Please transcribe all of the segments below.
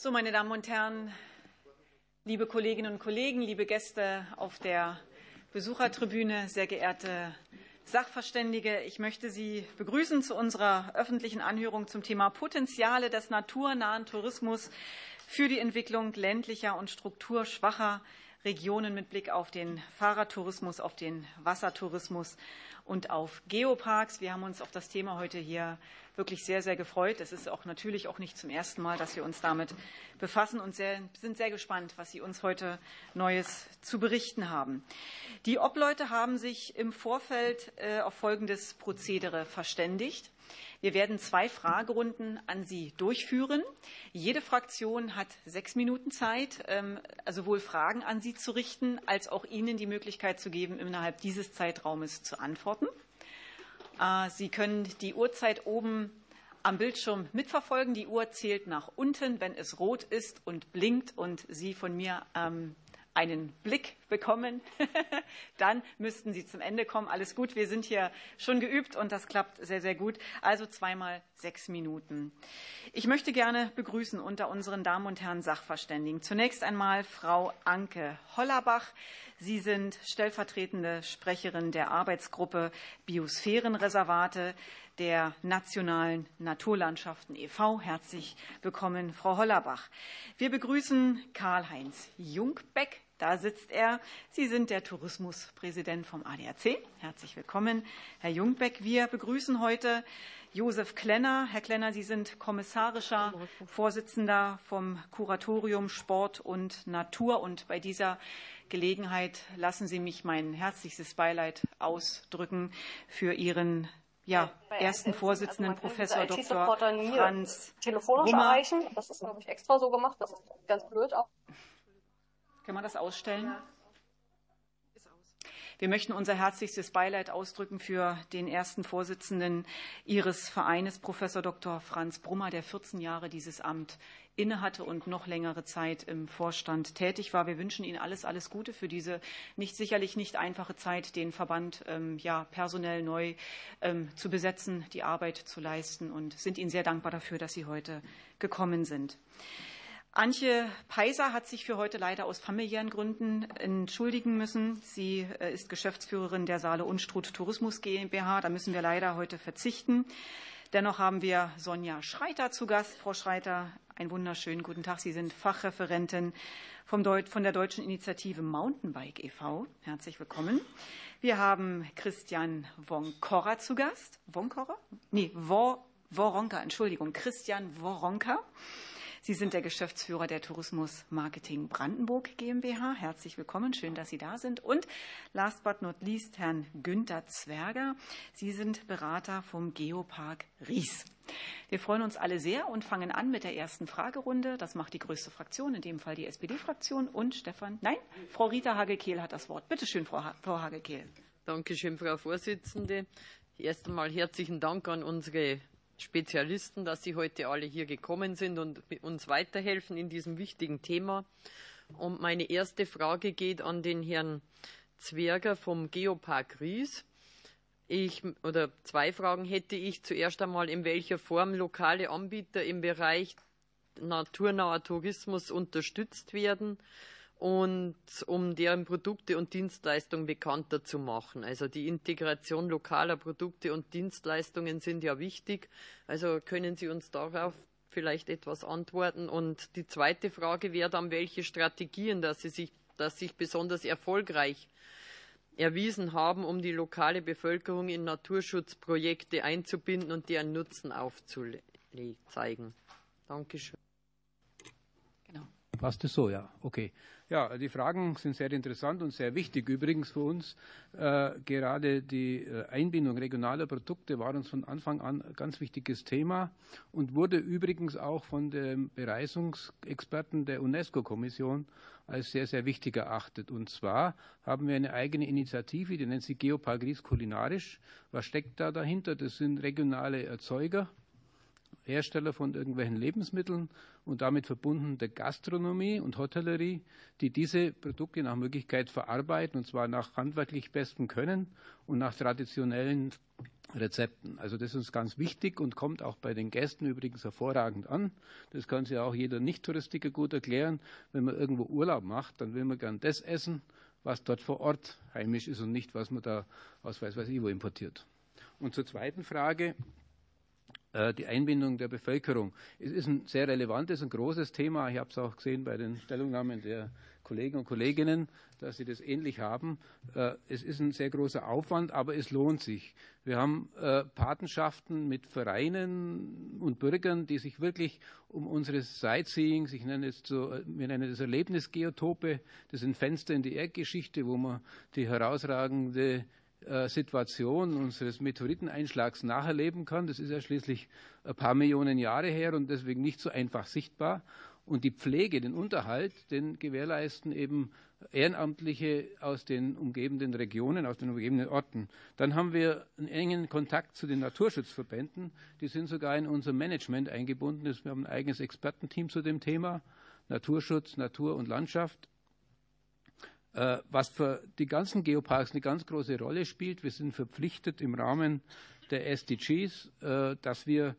So, meine Damen und Herren, liebe Kolleginnen und Kollegen, liebe Gäste auf der Besuchertribüne, sehr geehrte Sachverständige, ich möchte Sie begrüßen zu unserer öffentlichen Anhörung zum Thema Potenziale des naturnahen Tourismus für die Entwicklung ländlicher und strukturschwacher Regionen mit Blick auf den Fahrradtourismus, auf den Wassertourismus und auf Geoparks. Wir haben uns auf das Thema heute hier wirklich sehr, sehr gefreut. Es ist auch natürlich auch nicht zum ersten Mal, dass wir uns damit befassen und sind sehr gespannt, was Sie uns heute Neues zu berichten haben. Die Obleute haben sich im Vorfeld auf folgendes Prozedere verständigt. Wir werden 2 Fragerunden an Sie durchführen. Jede Fraktion hat 6 Minuten Zeit, sowohl Fragen an Sie zu richten, als auch Ihnen die Möglichkeit zu geben, innerhalb dieses Zeitraumes zu antworten. Sie können die Uhrzeit oben am Bildschirm mitverfolgen. Die Uhr zählt nach unten, wenn es rot ist und blinkt und Sie von mir einen Blick bekommen, dann müssten Sie zum Ende kommen. Alles gut, wir sind hier schon geübt und das klappt sehr, sehr gut. Also 2 mal 6 Minuten. Ich möchte gerne begrüßen unter unseren Damen und Herren Sachverständigen zunächst einmal Frau Anke Hollerbach. Sie sind stellvertretende Sprecherin der Arbeitsgruppe Biosphärenreservate der Nationalen Naturlandschaften e.V. Herzlich willkommen, Frau Hollerbach. Wir begrüßen Karl-Heinz Jungbeck. Da sitzt er. Sie sind der Tourismuspräsident vom ADAC. Herzlich willkommen, Herr Jungbeck. Wir begrüßen heute Josef Klenner. Herr Klenner, Sie sind kommissarischer Vorsitzender vom Kuratorium Sport und Natur. Und bei dieser Gelegenheit lassen Sie mich mein herzlichstes Beileid ausdrücken für Ihren ersten Vorsitzenden, Professor Dr. Franz telefonisch erreichen. Das ist, glaube ich, extra so gemacht. Das ist ganz blöd auch. Kann man das ausstellen? Ja. Wir möchten unser herzlichstes Beileid ausdrücken für den ersten Vorsitzenden Ihres Vereines, Professor Dr. Franz Brummer, der 14 Jahre dieses Amt innehatte und noch längere Zeit im Vorstand tätig war. Wir wünschen Ihnen alles, alles Gute für diese sicherlich nicht einfache Zeit, den Verband personell neu zu besetzen, die Arbeit zu leisten und sind Ihnen sehr dankbar dafür, dass Sie heute gekommen sind. Antje Peiser hat sich für heute leider aus familiären Gründen entschuldigen müssen. Sie ist Geschäftsführerin der Saale Unstrut Tourismus GmbH. Da müssen wir leider heute verzichten. Dennoch haben wir Sonja Schreiter zu Gast. Frau Schreiter, einen wunderschönen guten Tag. Sie sind Fachreferentin von der Deutschen Initiative Mountainbike e.V. Herzlich willkommen. Wir haben Christian Woronka zu Gast. Woronka, Entschuldigung, Christian Woronka. Sie sind der Geschäftsführer der Tourismus Marketing Brandenburg GmbH. Herzlich willkommen, schön, dass Sie da sind. Und last but not least Herrn Günther Zwerger. Sie sind Berater vom Geopark Ries. Wir freuen uns alle sehr und fangen an mit der ersten Fragerunde. Das macht die größte Fraktion, in dem Fall die SPD-Fraktion. Und Frau Rita Hagel-Kehl hat das Wort. Bitte schön, Frau Hagel-Kehl. Danke schön, Frau Vorsitzende. Erst einmal herzlichen Dank an unsere Spezialisten, dass Sie heute alle hier gekommen sind und uns weiterhelfen in diesem wichtigen Thema. Und meine erste Frage geht an den Herrn Zwerger vom Geopark Ries. 2 Fragen hätte ich. Zuerst einmal, in welcher Form lokale Anbieter im Bereich naturnaher Tourismus unterstützt werden und um deren Produkte und Dienstleistungen bekannter zu machen. Also die Integration lokaler Produkte und Dienstleistungen sind ja wichtig. Also können Sie uns darauf vielleicht etwas antworten? Und die zweite Frage wäre dann, welche Strategien, dass sich besonders erfolgreich erwiesen haben, um die lokale Bevölkerung in Naturschutzprojekte einzubinden und deren Nutzen aufzuzeigen. Dankeschön. Genau. Passt es so, ja. Okay. Ja, die Fragen sind sehr interessant und sehr wichtig übrigens für uns. Gerade die Einbindung regionaler Produkte war uns von Anfang an ein ganz wichtiges Thema und wurde übrigens auch von den Bereisungsexperten der UNESCO-Kommission als sehr, sehr wichtig erachtet. Und zwar haben wir eine eigene Initiative, die nennt sich Geopark Ries kulinarisch. Was steckt da dahinter? Das sind regionale Erzeuger, Hersteller von irgendwelchen Lebensmitteln und damit verbunden der Gastronomie und Hotellerie, die diese Produkte nach Möglichkeit verarbeiten, und zwar nach handwerklich bestem Können und nach traditionellen Rezepten. Also das ist uns ganz wichtig und kommt auch bei den Gästen übrigens hervorragend an. Das kann sich auch jeder Nicht-Touristiker gut erklären. Wenn man irgendwo Urlaub macht, dann will man gern das essen, was dort vor Ort heimisch ist und nicht, was man da aus weiß ich wo importiert. Und zur zweiten Frage, die Einbindung der Bevölkerung. Es ist ein sehr relevantes und großes Thema. Ich habe es auch gesehen bei den Stellungnahmen der Kollegen und Kolleginnen, dass sie das ähnlich haben. Es ist ein sehr großer Aufwand, aber es lohnt sich. Wir haben Patenschaften mit Vereinen und Bürgern, die sich wirklich um unsere Sightseeing, wir nennen das Erlebnisgeotope, das sind Fenster in die Erdgeschichte, wo man die herausragende Situation unseres Meteoriteneinschlags nacherleben kann. Das ist ja schließlich ein paar Millionen Jahre her und deswegen nicht so einfach sichtbar. Und die Pflege, den Unterhalt, den gewährleisten eben Ehrenamtliche aus den umgebenden Regionen, aus den umgebenden Orten. Dann haben wir einen engen Kontakt zu den Naturschutzverbänden. Die sind sogar in unser Management eingebunden. Wir haben ein eigenes Expertenteam zu dem Thema Naturschutz, Natur und Landschaft. Was für die ganzen Geoparks eine ganz große Rolle spielt. Wir sind verpflichtet im Rahmen der SDGs, dass wir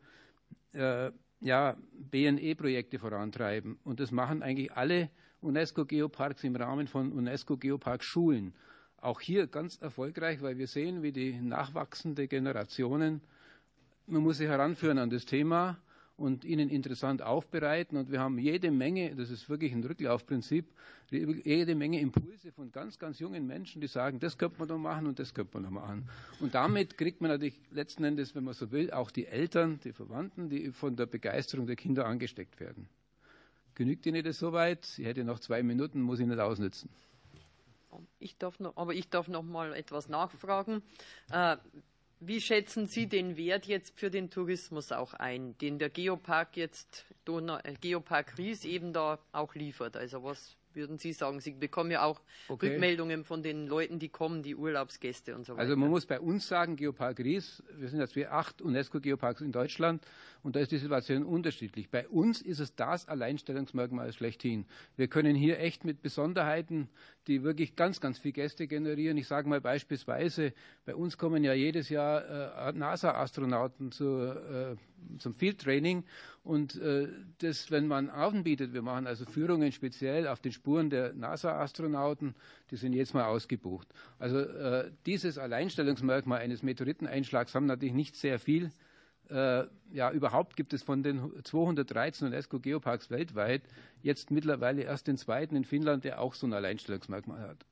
BNE-Projekte vorantreiben. Und das machen eigentlich alle UNESCO-Geoparks im Rahmen von UNESCO-Geopark-Schulen. Auch hier ganz erfolgreich, weil wir sehen, wie die nachwachsende Generationen, man muss sie heranführen an das Thema und ihnen interessant aufbereiten. Und wir haben jede Menge, das ist wirklich ein Rücklaufprinzip, jede Menge Impulse von ganz, ganz jungen Menschen, die sagen, das könnte man doch machen und das könnte man doch machen. Und damit kriegt man natürlich letzten Endes, wenn man so will, auch die Eltern, die Verwandten, die von der Begeisterung der Kinder angesteckt werden. Genügt Ihnen das soweit? Ich hätte noch 2 Minuten, muss ich nicht ausnützen. Ich darf noch mal etwas nachfragen. Wie schätzen Sie den Wert jetzt für den Tourismus auch ein, den der Geopark jetzt, Geopark Ries eben da auch liefert? Also was würden Sie sagen? Sie bekommen ja auch Rückmeldungen von den Leuten, die kommen, die Urlaubsgäste und so weiter. Also man muss bei uns sagen, Geopark Ries, wir sind jetzt 8 UNESCO-Geoparks in Deutschland und da ist die Situation unterschiedlich. Bei uns ist es das Alleinstellungsmerkmal schlechthin. Wir können hier echt mit Besonderheiten, die wirklich ganz, ganz viel Gäste generieren. Ich sage mal beispielsweise, bei uns kommen ja jedes Jahr NASA-Astronauten zum Field-Training und das, wenn man anbietet, wir machen also Führungen speziell auf den Spuren der NASA-Astronauten, die sind jetzt mal ausgebucht. Also dieses Alleinstellungsmerkmal eines Meteoriteneinschlags haben natürlich nicht sehr viel. Überhaupt gibt es von den 213 UNESCO-Geoparks weltweit jetzt mittlerweile erst den zweiten in Finnland, der auch so ein Alleinstellungsmerkmal hat.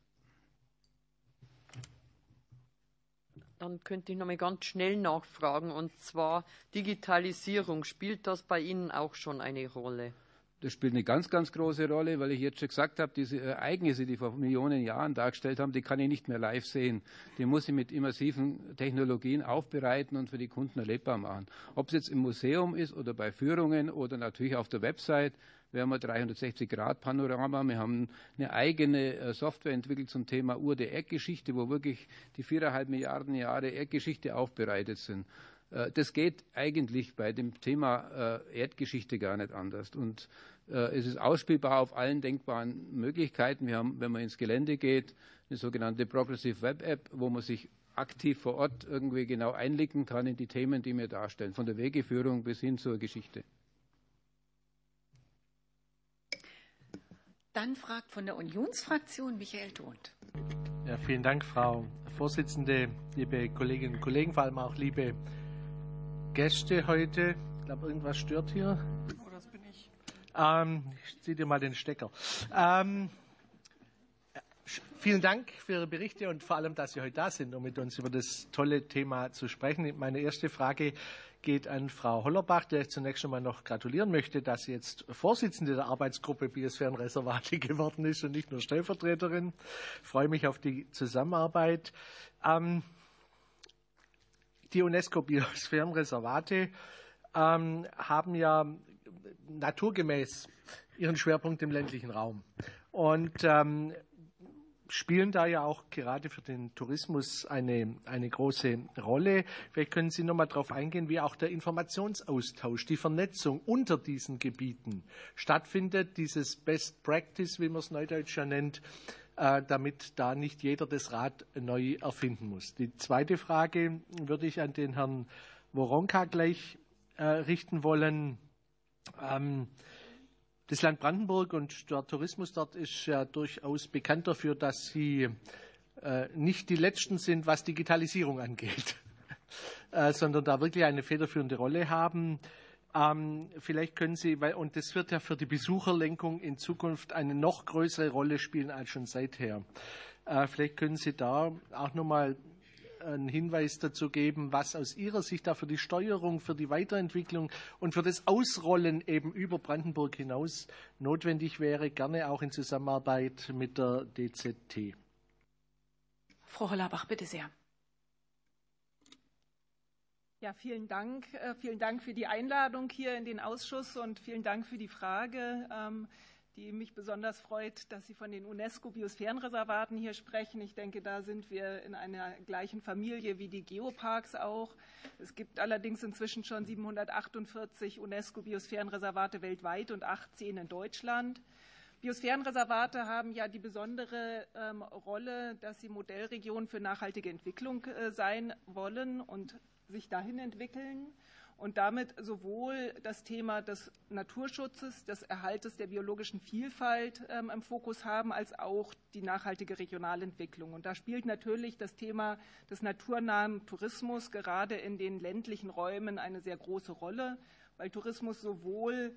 Dann könnte ich noch mal ganz schnell nachfragen, und zwar Digitalisierung. Spielt das bei Ihnen auch schon eine Rolle? Das spielt eine ganz, ganz große Rolle, weil ich jetzt schon gesagt habe, diese Ereignisse, die vor Millionen Jahren dargestellt haben, die kann ich nicht mehr live sehen. Die muss ich mit immersiven Technologien aufbereiten und für die Kunden erlebbar machen. Ob es jetzt im Museum ist oder bei Führungen oder natürlich auf der Website. Wir haben ein 360-Grad-Panorama. Wir haben eine eigene Software entwickelt zum Thema Uhr der Erdgeschichte, wo wirklich die 4,5 Milliarden Jahre Erdgeschichte aufbereitet sind. Das geht eigentlich bei dem Thema Erdgeschichte gar nicht anders. Und es ist ausspielbar auf allen denkbaren Möglichkeiten. Wir haben, wenn man ins Gelände geht, eine sogenannte Progressive Web App, wo man sich aktiv vor Ort irgendwie genau einblicken kann in die Themen, die wir darstellen, von der Wegeführung bis hin zur Geschichte. Dann fragt von der Unionsfraktion Michael Thont. Ja, vielen Dank, Frau Vorsitzende, liebe Kolleginnen und Kollegen, vor allem auch liebe Gäste heute. Ich glaube, irgendwas stört hier. Oh, das bin ich. Ich ziehe dir mal den Stecker. Vielen Dank für Ihre Berichte und vor allem, dass Sie heute da sind, um mit uns über das tolle Thema zu sprechen. Meine erste Frage geht an Frau Hollerbach, der ich zunächst einmal noch gratulieren möchte, dass sie jetzt Vorsitzende der Arbeitsgruppe Biosphärenreservate geworden ist und nicht nur Stellvertreterin. Ich freue mich auf die Zusammenarbeit. Die UNESCO-Biosphärenreservate haben ja naturgemäß ihren Schwerpunkt im ländlichen Raum. Und spielen da ja auch gerade für den Tourismus eine große Rolle. Vielleicht können Sie noch mal darauf eingehen, wie auch der Informationsaustausch, die Vernetzung unter diesen Gebieten stattfindet, dieses Best Practice, wie man es neudeutsch ja nennt, damit da nicht jeder das Rad neu erfinden muss. Die zweite Frage würde ich an den Herrn Woronka gleich richten wollen. Das Land Brandenburg und der Tourismus dort ist ja durchaus bekannt dafür, dass sie nicht die Letzten sind, was Digitalisierung angeht, sondern da wirklich eine federführende Rolle haben. Vielleicht können Sie, und das wird ja für die Besucherlenkung in Zukunft eine noch größere Rolle spielen als schon seither. Vielleicht können Sie da auch nochmal einen Hinweis dazu geben, was aus Ihrer Sicht da für die Steuerung, für die Weiterentwicklung und für das Ausrollen eben über Brandenburg hinaus notwendig wäre, gerne auch in Zusammenarbeit mit der DZT. Frau Hollerbach, bitte sehr. Ja, vielen Dank. Vielen Dank für die Einladung hier in den Ausschuss und vielen Dank für die Frage, die mich besonders freut, dass Sie von den UNESCO-Biosphärenreservaten hier sprechen. Ich denke, da sind wir in einer gleichen Familie wie die Geoparks auch. Es gibt allerdings inzwischen schon 748 UNESCO-Biosphärenreservate weltweit und 18 in Deutschland. Biosphärenreservate haben ja die besondere Rolle, dass sie Modellregionen für nachhaltige Entwicklung sein wollen und sich dahin entwickeln und damit sowohl das Thema des Naturschutzes, des Erhaltes der biologischen Vielfalt im Fokus haben, als auch die nachhaltige Regionalentwicklung. Und da spielt natürlich das Thema des naturnahen Tourismus gerade in den ländlichen Räumen eine sehr große Rolle, weil Tourismus sowohl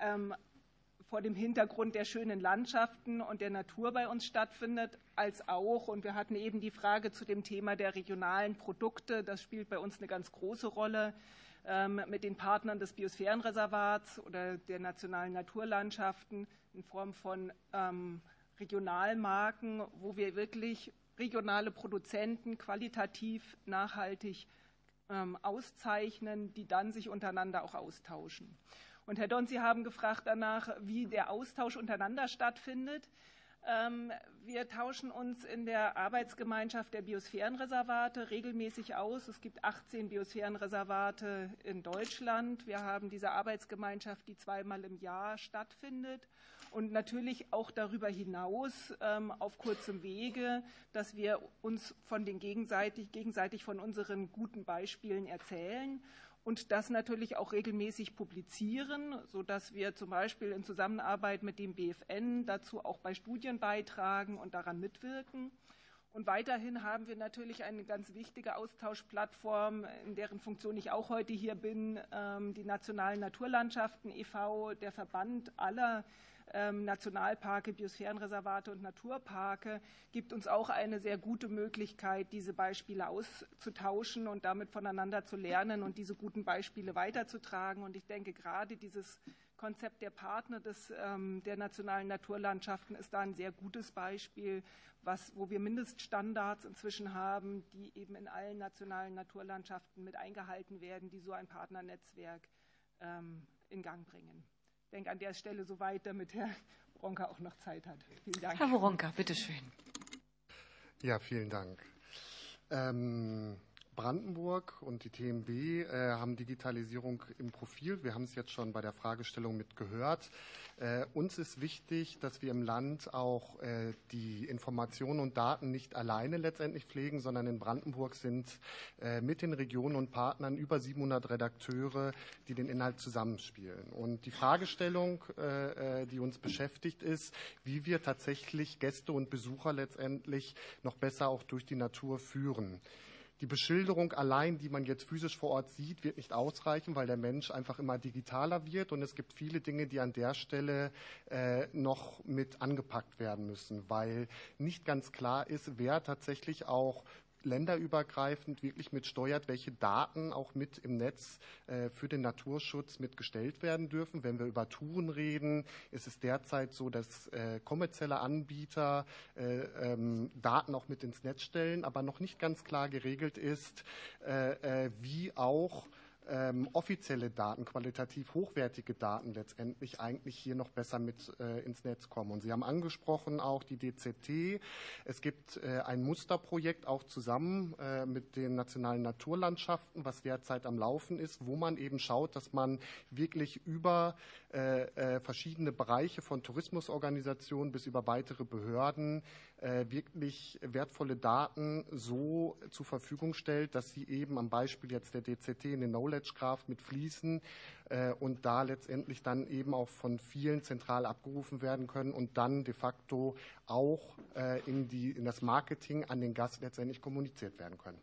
vor dem Hintergrund der schönen Landschaften und der Natur bei uns stattfindet, als auch, und wir hatten eben die Frage zu dem Thema der regionalen Produkte, das spielt bei uns eine ganz große Rolle, mit den Partnern des Biosphärenreservats oder der nationalen Naturlandschaften in Form von Regionalmarken, wo wir wirklich regionale Produzenten qualitativ nachhaltig auszeichnen, die dann sich untereinander auch austauschen. Und Herr Don, Sie haben gefragt danach, wie der Austausch untereinander stattfindet. Wir tauschen uns in der Arbeitsgemeinschaft der Biosphärenreservate regelmäßig aus. Es gibt 18 Biosphärenreservate in Deutschland. Wir haben diese Arbeitsgemeinschaft, die zweimal im Jahr stattfindet. Und natürlich auch darüber hinaus auf kurzem Wege, dass wir uns von den gegenseitig von unseren guten Beispielen erzählen. Und das natürlich auch regelmäßig publizieren, sodass wir zum Beispiel in Zusammenarbeit mit dem BFN dazu auch bei Studien beitragen und daran mitwirken. Und weiterhin haben wir natürlich eine ganz wichtige Austauschplattform, in deren Funktion ich auch heute hier bin, die Nationalen Naturlandschaften e.V., der Verband aller Nationalparke, Biosphärenreservate und Naturparke, gibt uns auch eine sehr gute Möglichkeit, diese Beispiele auszutauschen und damit voneinander zu lernen und diese guten Beispiele weiterzutragen. Und ich denke, gerade dieses Konzept der Partner der nationalen Naturlandschaften ist da ein sehr gutes Beispiel, wo wir Mindeststandards inzwischen haben, die eben in allen nationalen Naturlandschaften mit eingehalten werden, die so ein Partnernetzwerk in Gang bringen. Ich denke an der Stelle soweit, damit Herr Woronka auch noch Zeit hat. Vielen Dank. Herr Woronka, bitteschön. Ja, vielen Dank. Brandenburg und die TMB haben Digitalisierung im Profil. Wir haben es jetzt schon bei der Fragestellung mit gehört. Uns ist wichtig, dass wir im Land auch die Informationen und Daten nicht alleine letztendlich pflegen, sondern in Brandenburg sind mit den Regionen und Partnern über 700 Redakteure, die den Inhalt zusammenspielen. Und die Fragestellung, die uns beschäftigt, ist, wie wir tatsächlich Gäste und Besucher letztendlich noch besser auch durch die Natur führen. Die Beschilderung allein, die man jetzt physisch vor Ort sieht, wird nicht ausreichen, weil der Mensch einfach immer digitaler wird. Und es gibt viele Dinge, die an der Stelle noch mit angepackt werden müssen, weil nicht ganz klar ist, wer tatsächlich auch länderübergreifend wirklich mitsteuert, welche Daten auch mit im Netz für den Naturschutz mitgestellt werden dürfen. Wenn wir über Touren reden, ist es derzeit so, dass kommerzielle Anbieter Daten auch mit ins Netz stellen, aber noch nicht ganz klar geregelt ist, wie auch offizielle Daten, qualitativ hochwertige Daten letztendlich eigentlich hier noch besser mit ins Netz kommen. Und Sie haben angesprochen auch die DZT. Es gibt ein Musterprojekt auch zusammen mit den nationalen Naturlandschaften, was derzeit am Laufen ist, wo man eben schaut, dass man wirklich über verschiedene Bereiche von Tourismusorganisationen bis über weitere Behörden wirklich wertvolle Daten so zur Verfügung stellt, dass sie eben am Beispiel jetzt der DZT in den Knowledge Graph mit fließen und da letztendlich dann eben auch von vielen zentral abgerufen werden können und dann de facto auch in das Marketing an den Gast letztendlich kommuniziert werden können.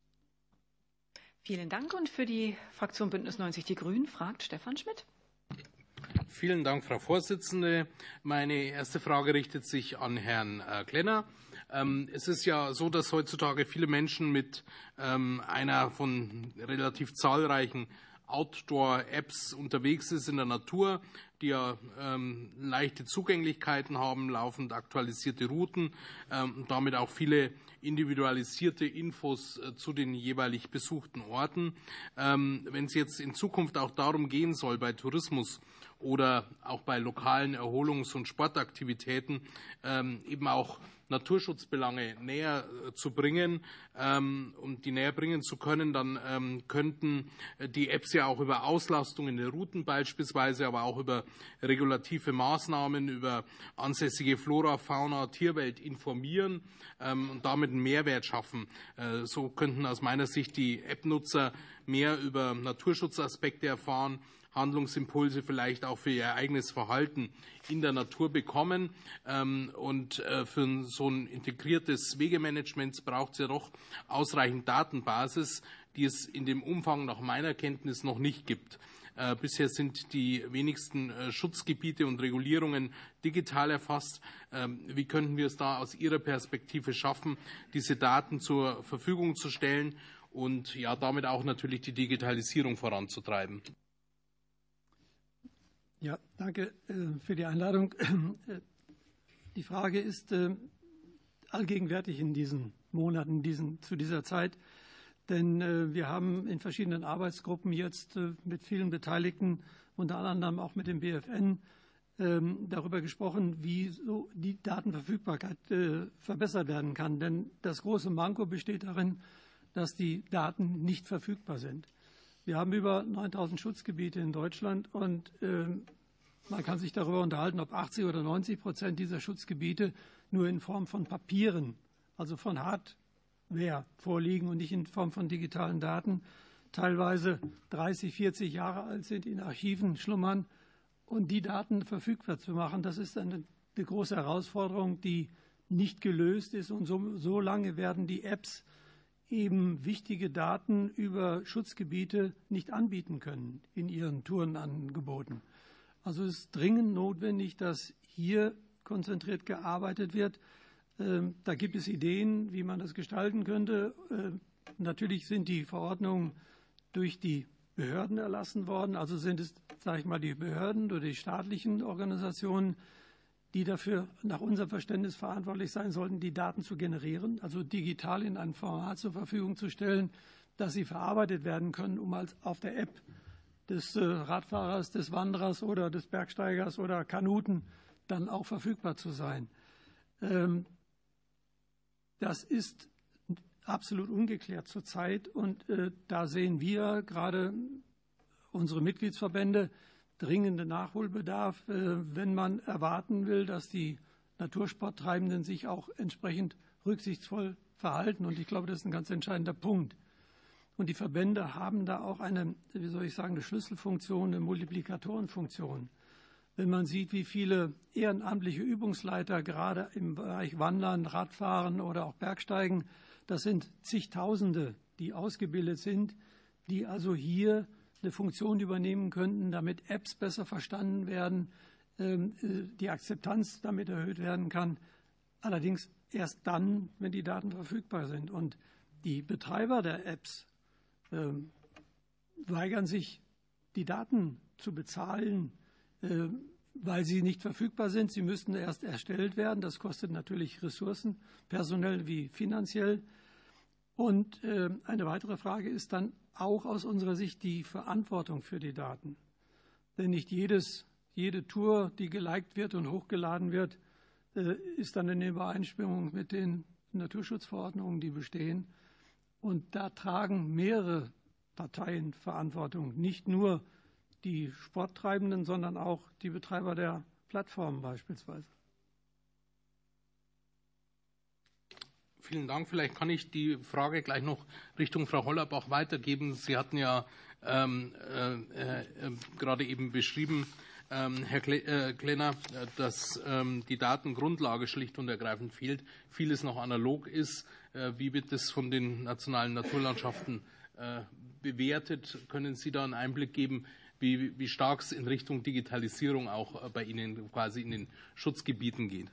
Vielen Dank. Und für die Fraktion Bündnis 90 Die Grünen fragt Stefan Schmidt. Vielen Dank, Frau Vorsitzende. Meine erste Frage richtet sich an Herrn Klenner. Es ist ja so, dass heutzutage viele Menschen mit einer von relativ zahlreichen Outdoor-Apps unterwegs ist in der Natur, die ja leichte Zugänglichkeiten haben, laufend aktualisierte Routen und damit auch viele individualisierte Infos zu den jeweilig besuchten Orten. Wenn es jetzt in Zukunft auch darum gehen soll, bei Tourismus oder auch bei lokalen Erholungs- und Sportaktivitäten eben auch Naturschutzbelange näher zu bringen und die näher bringen zu können, dann könnten die Apps ja auch über Auslastung in den Routen beispielsweise, aber auch über regulative Maßnahmen, über ansässige Flora, Fauna, Tierwelt informieren und damit einen Mehrwert schaffen. So könnten aus meiner Sicht die App-Nutzer mehr über Naturschutzaspekte erfahren, Handlungsimpulse vielleicht auch für ihr eigenes Verhalten in der Natur bekommen. Und für so ein integriertes Wegemanagement braucht es ja doch ausreichend Datenbasis, die es in dem Umfang nach meiner Kenntnis noch nicht gibt. Bisher sind die wenigsten Schutzgebiete und Regulierungen digital erfasst. Wie könnten wir es da aus Ihrer Perspektive schaffen, diese Daten zur Verfügung zu stellen und ja damit auch natürlich die Digitalisierung voranzutreiben? Ja, danke für die Einladung. Die Frage ist allgegenwärtig in diesen Monaten, zu dieser Zeit. Denn wir haben in verschiedenen Arbeitsgruppen jetzt mit vielen Beteiligten, unter anderem auch mit dem BfN, darüber gesprochen, wie so die Datenverfügbarkeit verbessert werden kann. Denn das große Manko besteht darin, dass die Daten nicht verfügbar sind. Wir haben über 9.000 Schutzgebiete in Deutschland und man kann sich darüber unterhalten, ob 80 oder 90% dieser Schutzgebiete nur in Form von Papieren, also von Hardware vorliegen und nicht in Form von digitalen Daten, teilweise 30, 40 Jahre alt sind, in Archiven schlummern. Und die Daten verfügbar zu machen, das ist eine große Herausforderung, die nicht gelöst ist. Und so lange werden die Apps eben wichtige Daten über Schutzgebiete nicht anbieten können in ihren Tourenangeboten. Also es ist dringend notwendig, dass hier konzentriert gearbeitet wird. Da gibt es Ideen, wie man das gestalten könnte. Natürlich sind die Verordnungen durch die Behörden erlassen worden. Also sind es, sage ich mal, die Behörden oder die staatlichen Organisationen, die dafür nach unserem Verständnis verantwortlich sein sollten, die Daten zu generieren, also digital in einem Format zur Verfügung zu stellen, dass sie verarbeitet werden können, um als auf der App des Radfahrers, des Wanderers oder des Bergsteigers oder Kanuten dann auch verfügbar zu sein. Das ist absolut ungeklärt zurzeit und da sehen wir gerade unsere Mitgliedsverbände dringende Nachholbedarf, wenn man erwarten will, dass die Natursporttreibenden sich auch entsprechend rücksichtsvoll verhalten. Und ich glaube, das ist ein ganz entscheidender Punkt. Und die Verbände haben da auch eine, wie soll ich sagen, eine Schlüsselfunktion, eine Multiplikatorenfunktion. Wenn man sieht, wie viele ehrenamtliche Übungsleiter gerade im Bereich Wandern, Radfahren oder auch Bergsteigen, das sind zigtausende, die ausgebildet sind, die also hier eine Funktion übernehmen könnten, damit Apps besser verstanden werden, die Akzeptanz damit erhöht werden kann. Allerdings erst dann, wenn die Daten verfügbar sind. Und die Betreiber der Apps weigern sich, die Daten zu bezahlen, weil sie nicht verfügbar sind. Sie müssten erst erstellt werden. Das kostet natürlich Ressourcen, personell wie finanziell. Und eine weitere Frage ist dann auch aus unserer Sicht die Verantwortung für die Daten. Denn nicht jede Tour, die geliked wird und hochgeladen wird, ist dann in Übereinstimmung mit den Naturschutzverordnungen, die bestehen. Und da tragen mehrere Parteien Verantwortung, nicht nur die Sporttreibenden, sondern auch die Betreiber der Plattformen beispielsweise. Vielen Dank. Vielleicht kann ich die Frage gleich noch Richtung Frau Hollerbach weitergeben. Sie hatten ja gerade eben beschrieben, Herr Klenner, dass die Datengrundlage schlicht und ergreifend fehlt, vieles noch analog ist. Wie wird das von den nationalen Naturlandschaften bewertet? Können Sie da einen Einblick geben, wie stark es in Richtung Digitalisierung auch bei Ihnen quasi in den Schutzgebieten geht?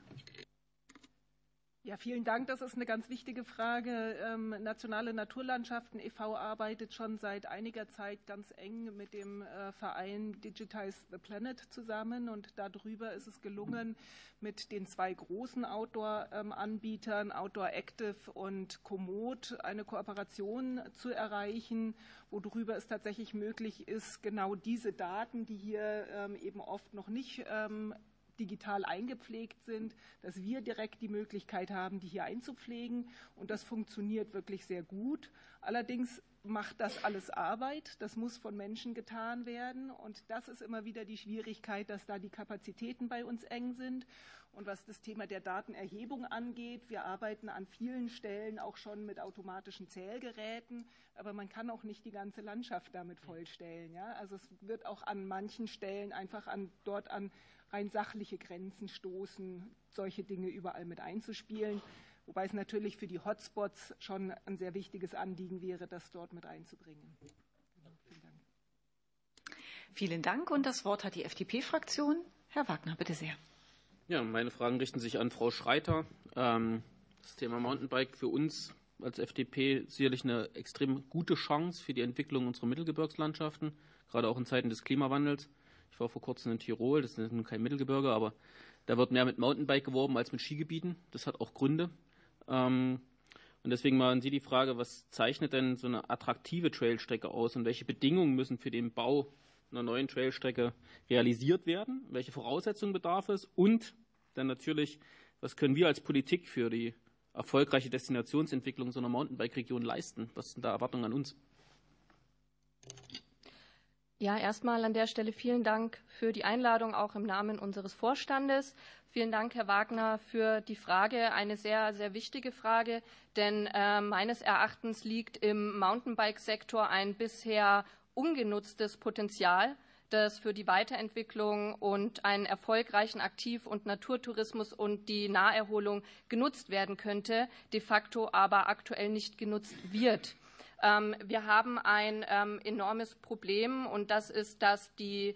Ja, vielen Dank. Das ist eine ganz wichtige Frage. Nationale Naturlandschaften e.V. arbeitet schon seit einiger Zeit ganz eng mit dem Verein Digitize the Planet zusammen. Und darüber ist es gelungen, mit den 2 großen Outdoor-Anbietern, Outdoor Active und Komoot, eine Kooperation zu erreichen, worüber es tatsächlich möglich ist, genau diese Daten, die hier eben oft noch nicht digital eingepflegt sind, dass wir direkt die Möglichkeit haben, die hier einzupflegen. Und das funktioniert wirklich sehr gut. Allerdings macht das alles Arbeit. Das muss von Menschen getan werden. Und das ist immer wieder die Schwierigkeit, dass da die Kapazitäten bei uns eng sind. Und was das Thema der Datenerhebung angeht, wir arbeiten an vielen Stellen auch schon mit automatischen Zählgeräten, aber man kann auch nicht die ganze Landschaft damit vollstellen. Ja? Also es wird auch an manchen Stellen einfach dort an rein sachliche Grenzen stoßen, solche Dinge überall mit einzuspielen. Wobei es natürlich für die Hotspots schon ein sehr wichtiges Anliegen wäre, das dort mit einzubringen. Vielen Dank. Vielen Dank. Und das Wort hat die FDP-Fraktion. Herr Wagner, bitte sehr. Ja, meine Fragen richten sich an Frau Schreiter. Das Thema Mountainbike für uns als FDP sicherlich eine extrem gute Chance für die Entwicklung unserer Mittelgebirgslandschaften, gerade auch in Zeiten des Klimawandels. Ich war vor kurzem in Tirol, das ist nun kein Mittelgebirge, aber da wird mehr mit Mountainbike geworben als mit Skigebieten. Das hat auch Gründe. Und deswegen mal an Sie die Frage, was zeichnet denn so eine attraktive Trailstrecke aus und welche Bedingungen müssen für den Bau einer neuen Trailstrecke realisiert werden? Welche Voraussetzungen bedarf es? Und dann natürlich, was können wir als Politik für die erfolgreiche Destinationsentwicklung so einer Mountainbike-Region leisten? Was sind da Erwartungen an uns? Ja, erstmal an der Stelle vielen Dank für die Einladung, auch im Namen unseres Vorstandes. Vielen Dank, Herr Wagner, für die Frage. Eine sehr, sehr wichtige Frage, denn meines Erachtens liegt im Mountainbike-Sektor ein bisher ungenutztes Potenzial, das für die Weiterentwicklung und einen erfolgreichen Aktiv- und Naturtourismus und die Naherholung genutzt werden könnte, de facto aber aktuell nicht genutzt wird. Wir haben ein enormes Problem, und das ist, dass die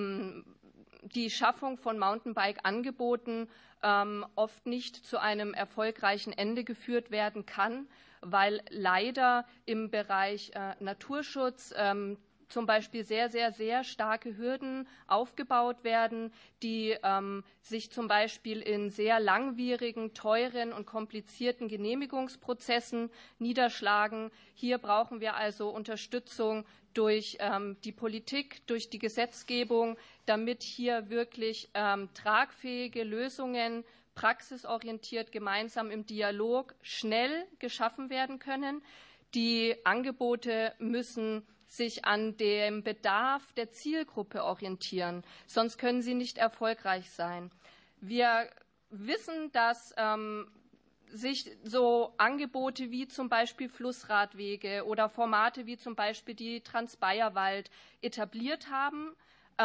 Schaffung von Mountainbike-Angeboten oft nicht zu einem erfolgreichen Ende geführt werden kann, weil leider im Bereich Naturschutz zum Beispiel sehr, sehr, sehr starke Hürden aufgebaut werden, die sich zum Beispiel in sehr langwierigen, teuren und komplizierten Genehmigungsprozessen niederschlagen. Hier brauchen wir also Unterstützung durch die Politik, durch die Gesetzgebung, damit hier wirklich tragfähige Lösungen praxisorientiert gemeinsam im Dialog schnell geschaffen werden können. Die Angebote müssen sich an dem Bedarf der Zielgruppe orientieren. Sonst können sie nicht erfolgreich sein. Wir wissen, dass sich so Angebote wie zum Beispiel Flussradwege oder Formate wie zum Beispiel die Transbayerwald etabliert haben.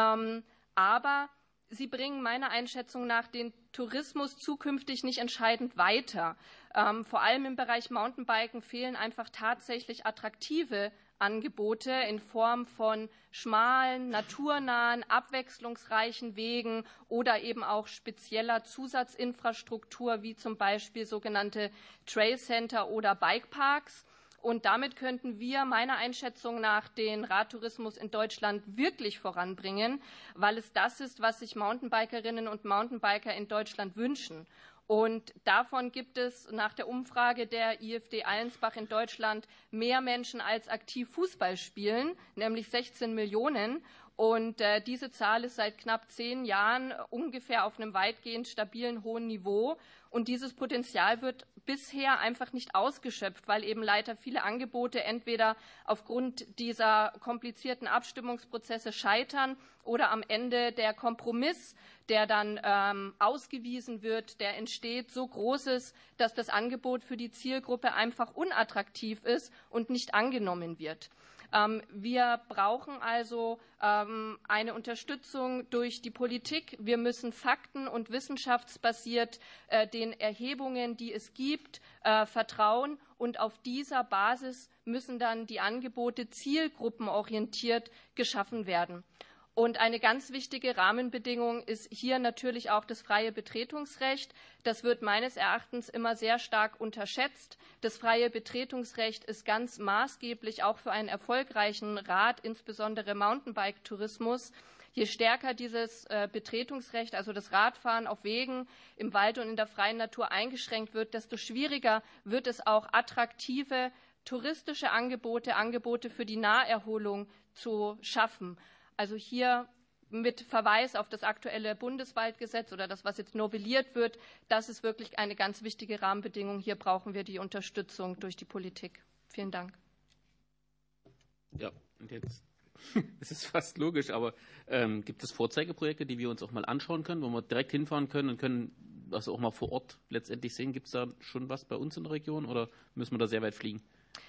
Aber sie bringen meiner Einschätzung nach den Tourismus zukünftig nicht entscheidend weiter. Vor allem im Bereich Mountainbiken fehlen einfach tatsächlich attraktive Angebote in Form von schmalen, naturnahen, abwechslungsreichen Wegen oder eben auch spezieller Zusatzinfrastruktur wie zum Beispiel sogenannte Trailcenter oder Bikeparks. Und damit könnten wir meiner Einschätzung nach den Radtourismus in Deutschland wirklich voranbringen, weil es das ist, was sich Mountainbikerinnen und Mountainbiker in Deutschland wünschen. Und davon gibt es nach der Umfrage der IFD Allensbach in Deutschland mehr Menschen als aktiv Fußball spielen, nämlich 16 Millionen. Und diese Zahl ist seit knapp 10 Jahren ungefähr auf einem weitgehend stabilen hohen Niveau. Und dieses Potenzial wird bisher einfach nicht ausgeschöpft, weil eben leider viele Angebote entweder aufgrund dieser komplizierten Abstimmungsprozesse scheitern oder am Ende der Kompromiss, der dann ausgewiesen wird, der entsteht, so groß ist, dass das Angebot für die Zielgruppe einfach unattraktiv ist und nicht angenommen wird. Wir brauchen also eine Unterstützung durch die Politik. Wir müssen fakten- und wissenschaftsbasiert den Erhebungen, die es gibt, vertrauen. Und auf dieser Basis müssen dann die Angebote zielgruppenorientiert geschaffen werden. Und eine ganz wichtige Rahmenbedingung ist hier natürlich auch das freie Betretungsrecht. Das wird meines Erachtens immer sehr stark unterschätzt. Das freie Betretungsrecht ist ganz maßgeblich auch für einen erfolgreichen Rad, insbesondere Mountainbike-Tourismus. Je stärker dieses Betretungsrecht, also das Radfahren auf Wegen im Wald und in der freien Natur eingeschränkt wird, desto schwieriger wird es auch attraktive touristische Angebote für die Naherholung zu schaffen. Also hier mit Verweis auf das aktuelle Bundeswaldgesetz oder das, was jetzt novelliert wird, das ist wirklich eine ganz wichtige Rahmenbedingung. Hier brauchen wir die Unterstützung durch die Politik. Vielen Dank. Ja, und jetzt, es ist fast logisch, aber gibt es Vorzeigeprojekte, die wir uns auch mal anschauen können, wo wir direkt hinfahren können und können das auch mal vor Ort letztendlich sehen? Gibt es da schon was bei uns in der Region oder müssen wir da sehr weit fliegen?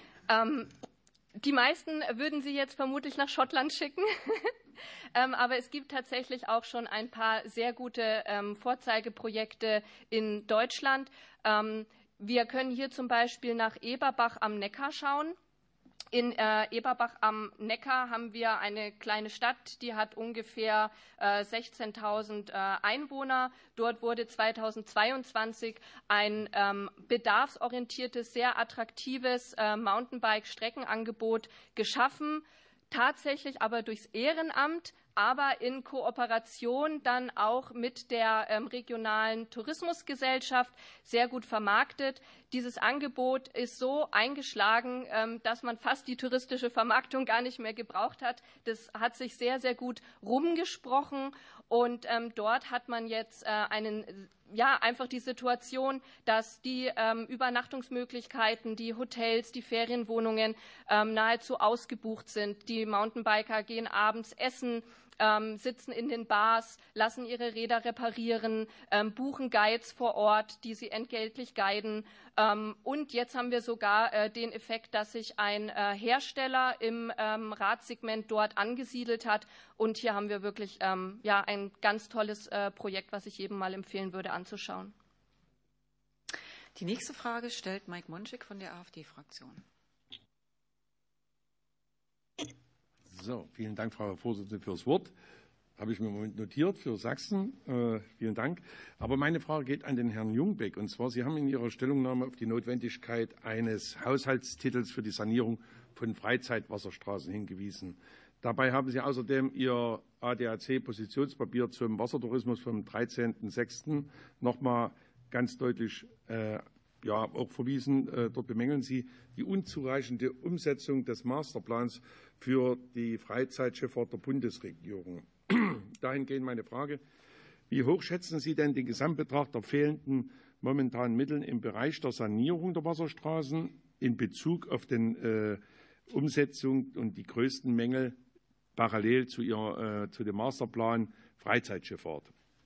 Die meisten würden Sie jetzt vermutlich nach Schottland schicken. Aber es gibt tatsächlich auch schon ein paar sehr gute Vorzeigeprojekte in Deutschland. Wir können hier zum Beispiel nach Eberbach am Neckar schauen. In Eberbach am Neckar haben wir eine kleine Stadt, die hat ungefähr 16.000 Einwohner. Dort wurde 2022 ein bedarfsorientiertes, sehr attraktives Mountainbike-Streckenangebot geschaffen. Tatsächlich aber durchs Ehrenamt, aber in Kooperation dann auch mit der regionalen Tourismusgesellschaft sehr gut vermarktet. Dieses Angebot ist so eingeschlagen, dass man fast die touristische Vermarktung gar nicht mehr gebraucht hat. Das hat sich sehr, sehr gut rumgesprochen und dort hat man jetzt einfach die Situation, dass die Übernachtungsmöglichkeiten, die Hotels, die Ferienwohnungen nahezu ausgebucht sind. Die Mountainbiker gehen abends essen, sitzen in den Bars, lassen ihre Räder reparieren, buchen Guides vor Ort, die sie entgeltlich guiden. Und jetzt haben wir sogar den Effekt, dass sich ein Hersteller im Radsegment dort angesiedelt hat. Und hier haben wir wirklich ein ganz tolles Projekt, was ich jedem mal empfehlen würde, anzuschauen. Die nächste Frage stellt Mike Monschik von der AfD-Fraktion. So, vielen Dank, Frau Vorsitzende, für das Wort. Habe ich mir im Moment notiert für Sachsen. Vielen Dank. Aber meine Frage geht an den Herrn Jungbeck. Und zwar, Sie haben in Ihrer Stellungnahme auf die Notwendigkeit eines Haushaltstitels für die Sanierung von Freizeitwasserstraßen hingewiesen. Dabei haben Sie außerdem Ihr ADAC-Positionspapier zum Wassertourismus vom 13.06. noch mal ganz deutlich auch verwiesen. Dort bemängeln Sie die unzureichende Umsetzung des Masterplans für die Freizeitschifffahrt der Bundesregierung. Dahingehend meine Frage: Wie hoch schätzen Sie denn den Gesamtbetrag der fehlenden momentanen Mittel im Bereich der Sanierung der Wasserstraßen in Bezug auf die Umsetzung und die größten Mängel parallel zu dem Masterplan Freizeitschifffahrt?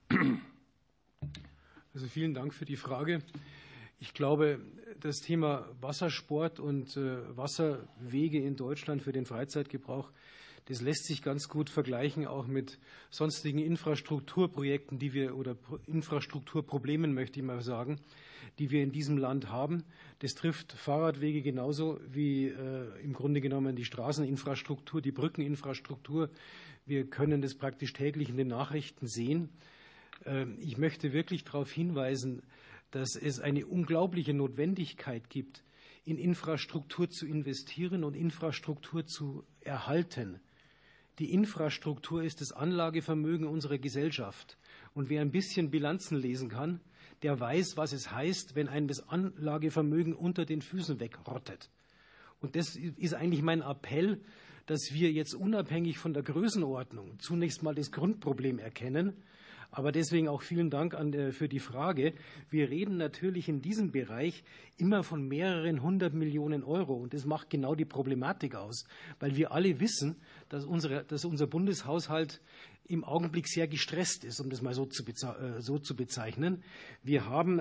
Also vielen Dank für die Frage. Ich glaube, das Thema Wassersport und Wasserwege in Deutschland für den Freizeitgebrauch, das lässt sich ganz gut vergleichen, auch mit sonstigen Infrastrukturprojekten, oder Infrastrukturproblemen, möchte ich mal sagen, die wir in diesem Land haben. Das trifft Fahrradwege genauso wie im Grunde genommen die Straßeninfrastruktur, die Brückeninfrastruktur. Wir können das praktisch täglich in den Nachrichten sehen. Ich möchte wirklich darauf hinweisen, dass es eine unglaubliche Notwendigkeit gibt, in Infrastruktur zu investieren und Infrastruktur zu erhalten. Die Infrastruktur ist das Anlagevermögen unserer Gesellschaft. Und wer ein bisschen Bilanzen lesen kann, der weiß, was es heißt, wenn einem das Anlagevermögen unter den Füßen wegrottet. Und das ist eigentlich mein Appell, dass wir jetzt unabhängig von der Größenordnung zunächst mal das Grundproblem erkennen. Aber deswegen auch vielen Dank für die Frage. Wir reden natürlich in diesem Bereich immer von mehreren 100 Millionen Euro. Und das macht genau die Problematik aus, weil wir alle wissen, dass unser Bundeshaushalt im Augenblick sehr gestresst ist, um das mal so zu bezeichnen. Wir haben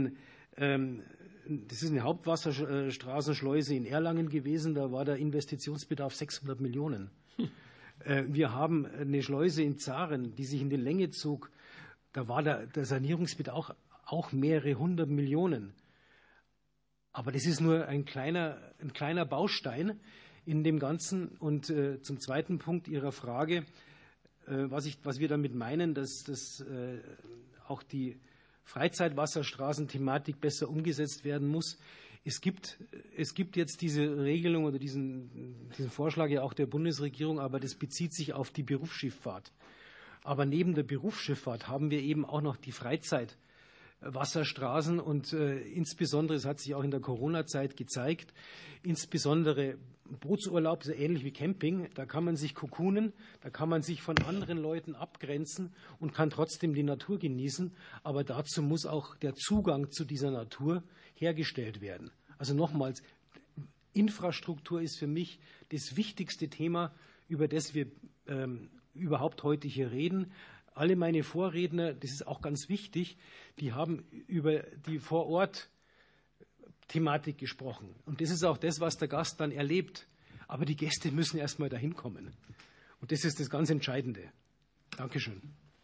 das ist eine Hauptwasserstraßenschleuse in Erlangen gewesen, da war der Investitionsbedarf 600 Millionen. Wir haben eine Schleuse in Zaren, die sich in die Länge zog. Da war der Sanierungsbedarf auch mehrere 100 Millionen. Aber das ist nur ein kleiner Baustein in dem Ganzen. Und zum zweiten Punkt Ihrer Frage, was wir damit meinen, dass auch die Freizeitwasserstraßenthematik besser umgesetzt werden muss. Es gibt jetzt diese Regelung oder diesen Vorschlag ja auch der Bundesregierung, aber das bezieht sich auf die Berufsschifffahrt. Aber neben der Berufsschifffahrt haben wir eben auch noch die Freizeitwasserstraßen und insbesondere, es hat sich auch in der Corona-Zeit gezeigt, insbesondere Bootsurlaub ist ja ähnlich wie Camping, da kann man sich cocoonen, da kann man sich von anderen Leuten abgrenzen und kann trotzdem die Natur genießen, aber dazu muss auch der Zugang zu dieser Natur hergestellt werden. Also nochmals, Infrastruktur ist für mich das wichtigste Thema, über das wir überhaupt heute hier reden. Alle meine Vorredner, das ist auch ganz wichtig, die haben über die Vor-Ort-Thematik gesprochen. Und das ist auch das, was der Gast dann erlebt. Aber die Gäste müssen erst mal dahin kommen. Und das ist das ganz Entscheidende. Dankeschön.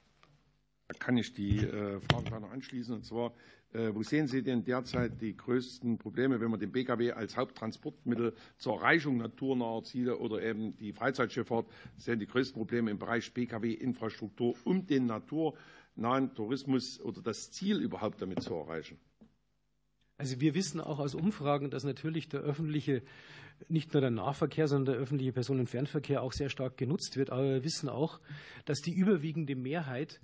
Da kann ich die Frage noch anschließen. Und zwar, wo sehen Sie denn derzeit die größten Probleme, wenn man den Pkw als Haupttransportmittel zur Erreichung naturnaher Ziele oder eben die Freizeitschifffahrt, sind die größten Probleme im Bereich Pkw-Infrastruktur, um den naturnahen Tourismus oder das Ziel überhaupt damit zu erreichen? Also wir wissen auch aus Umfragen, dass natürlich der öffentliche, nicht nur der Nahverkehr, sondern der öffentliche Personenfernverkehr auch sehr stark genutzt wird. Aber wir wissen auch, dass die überwiegende Mehrheit,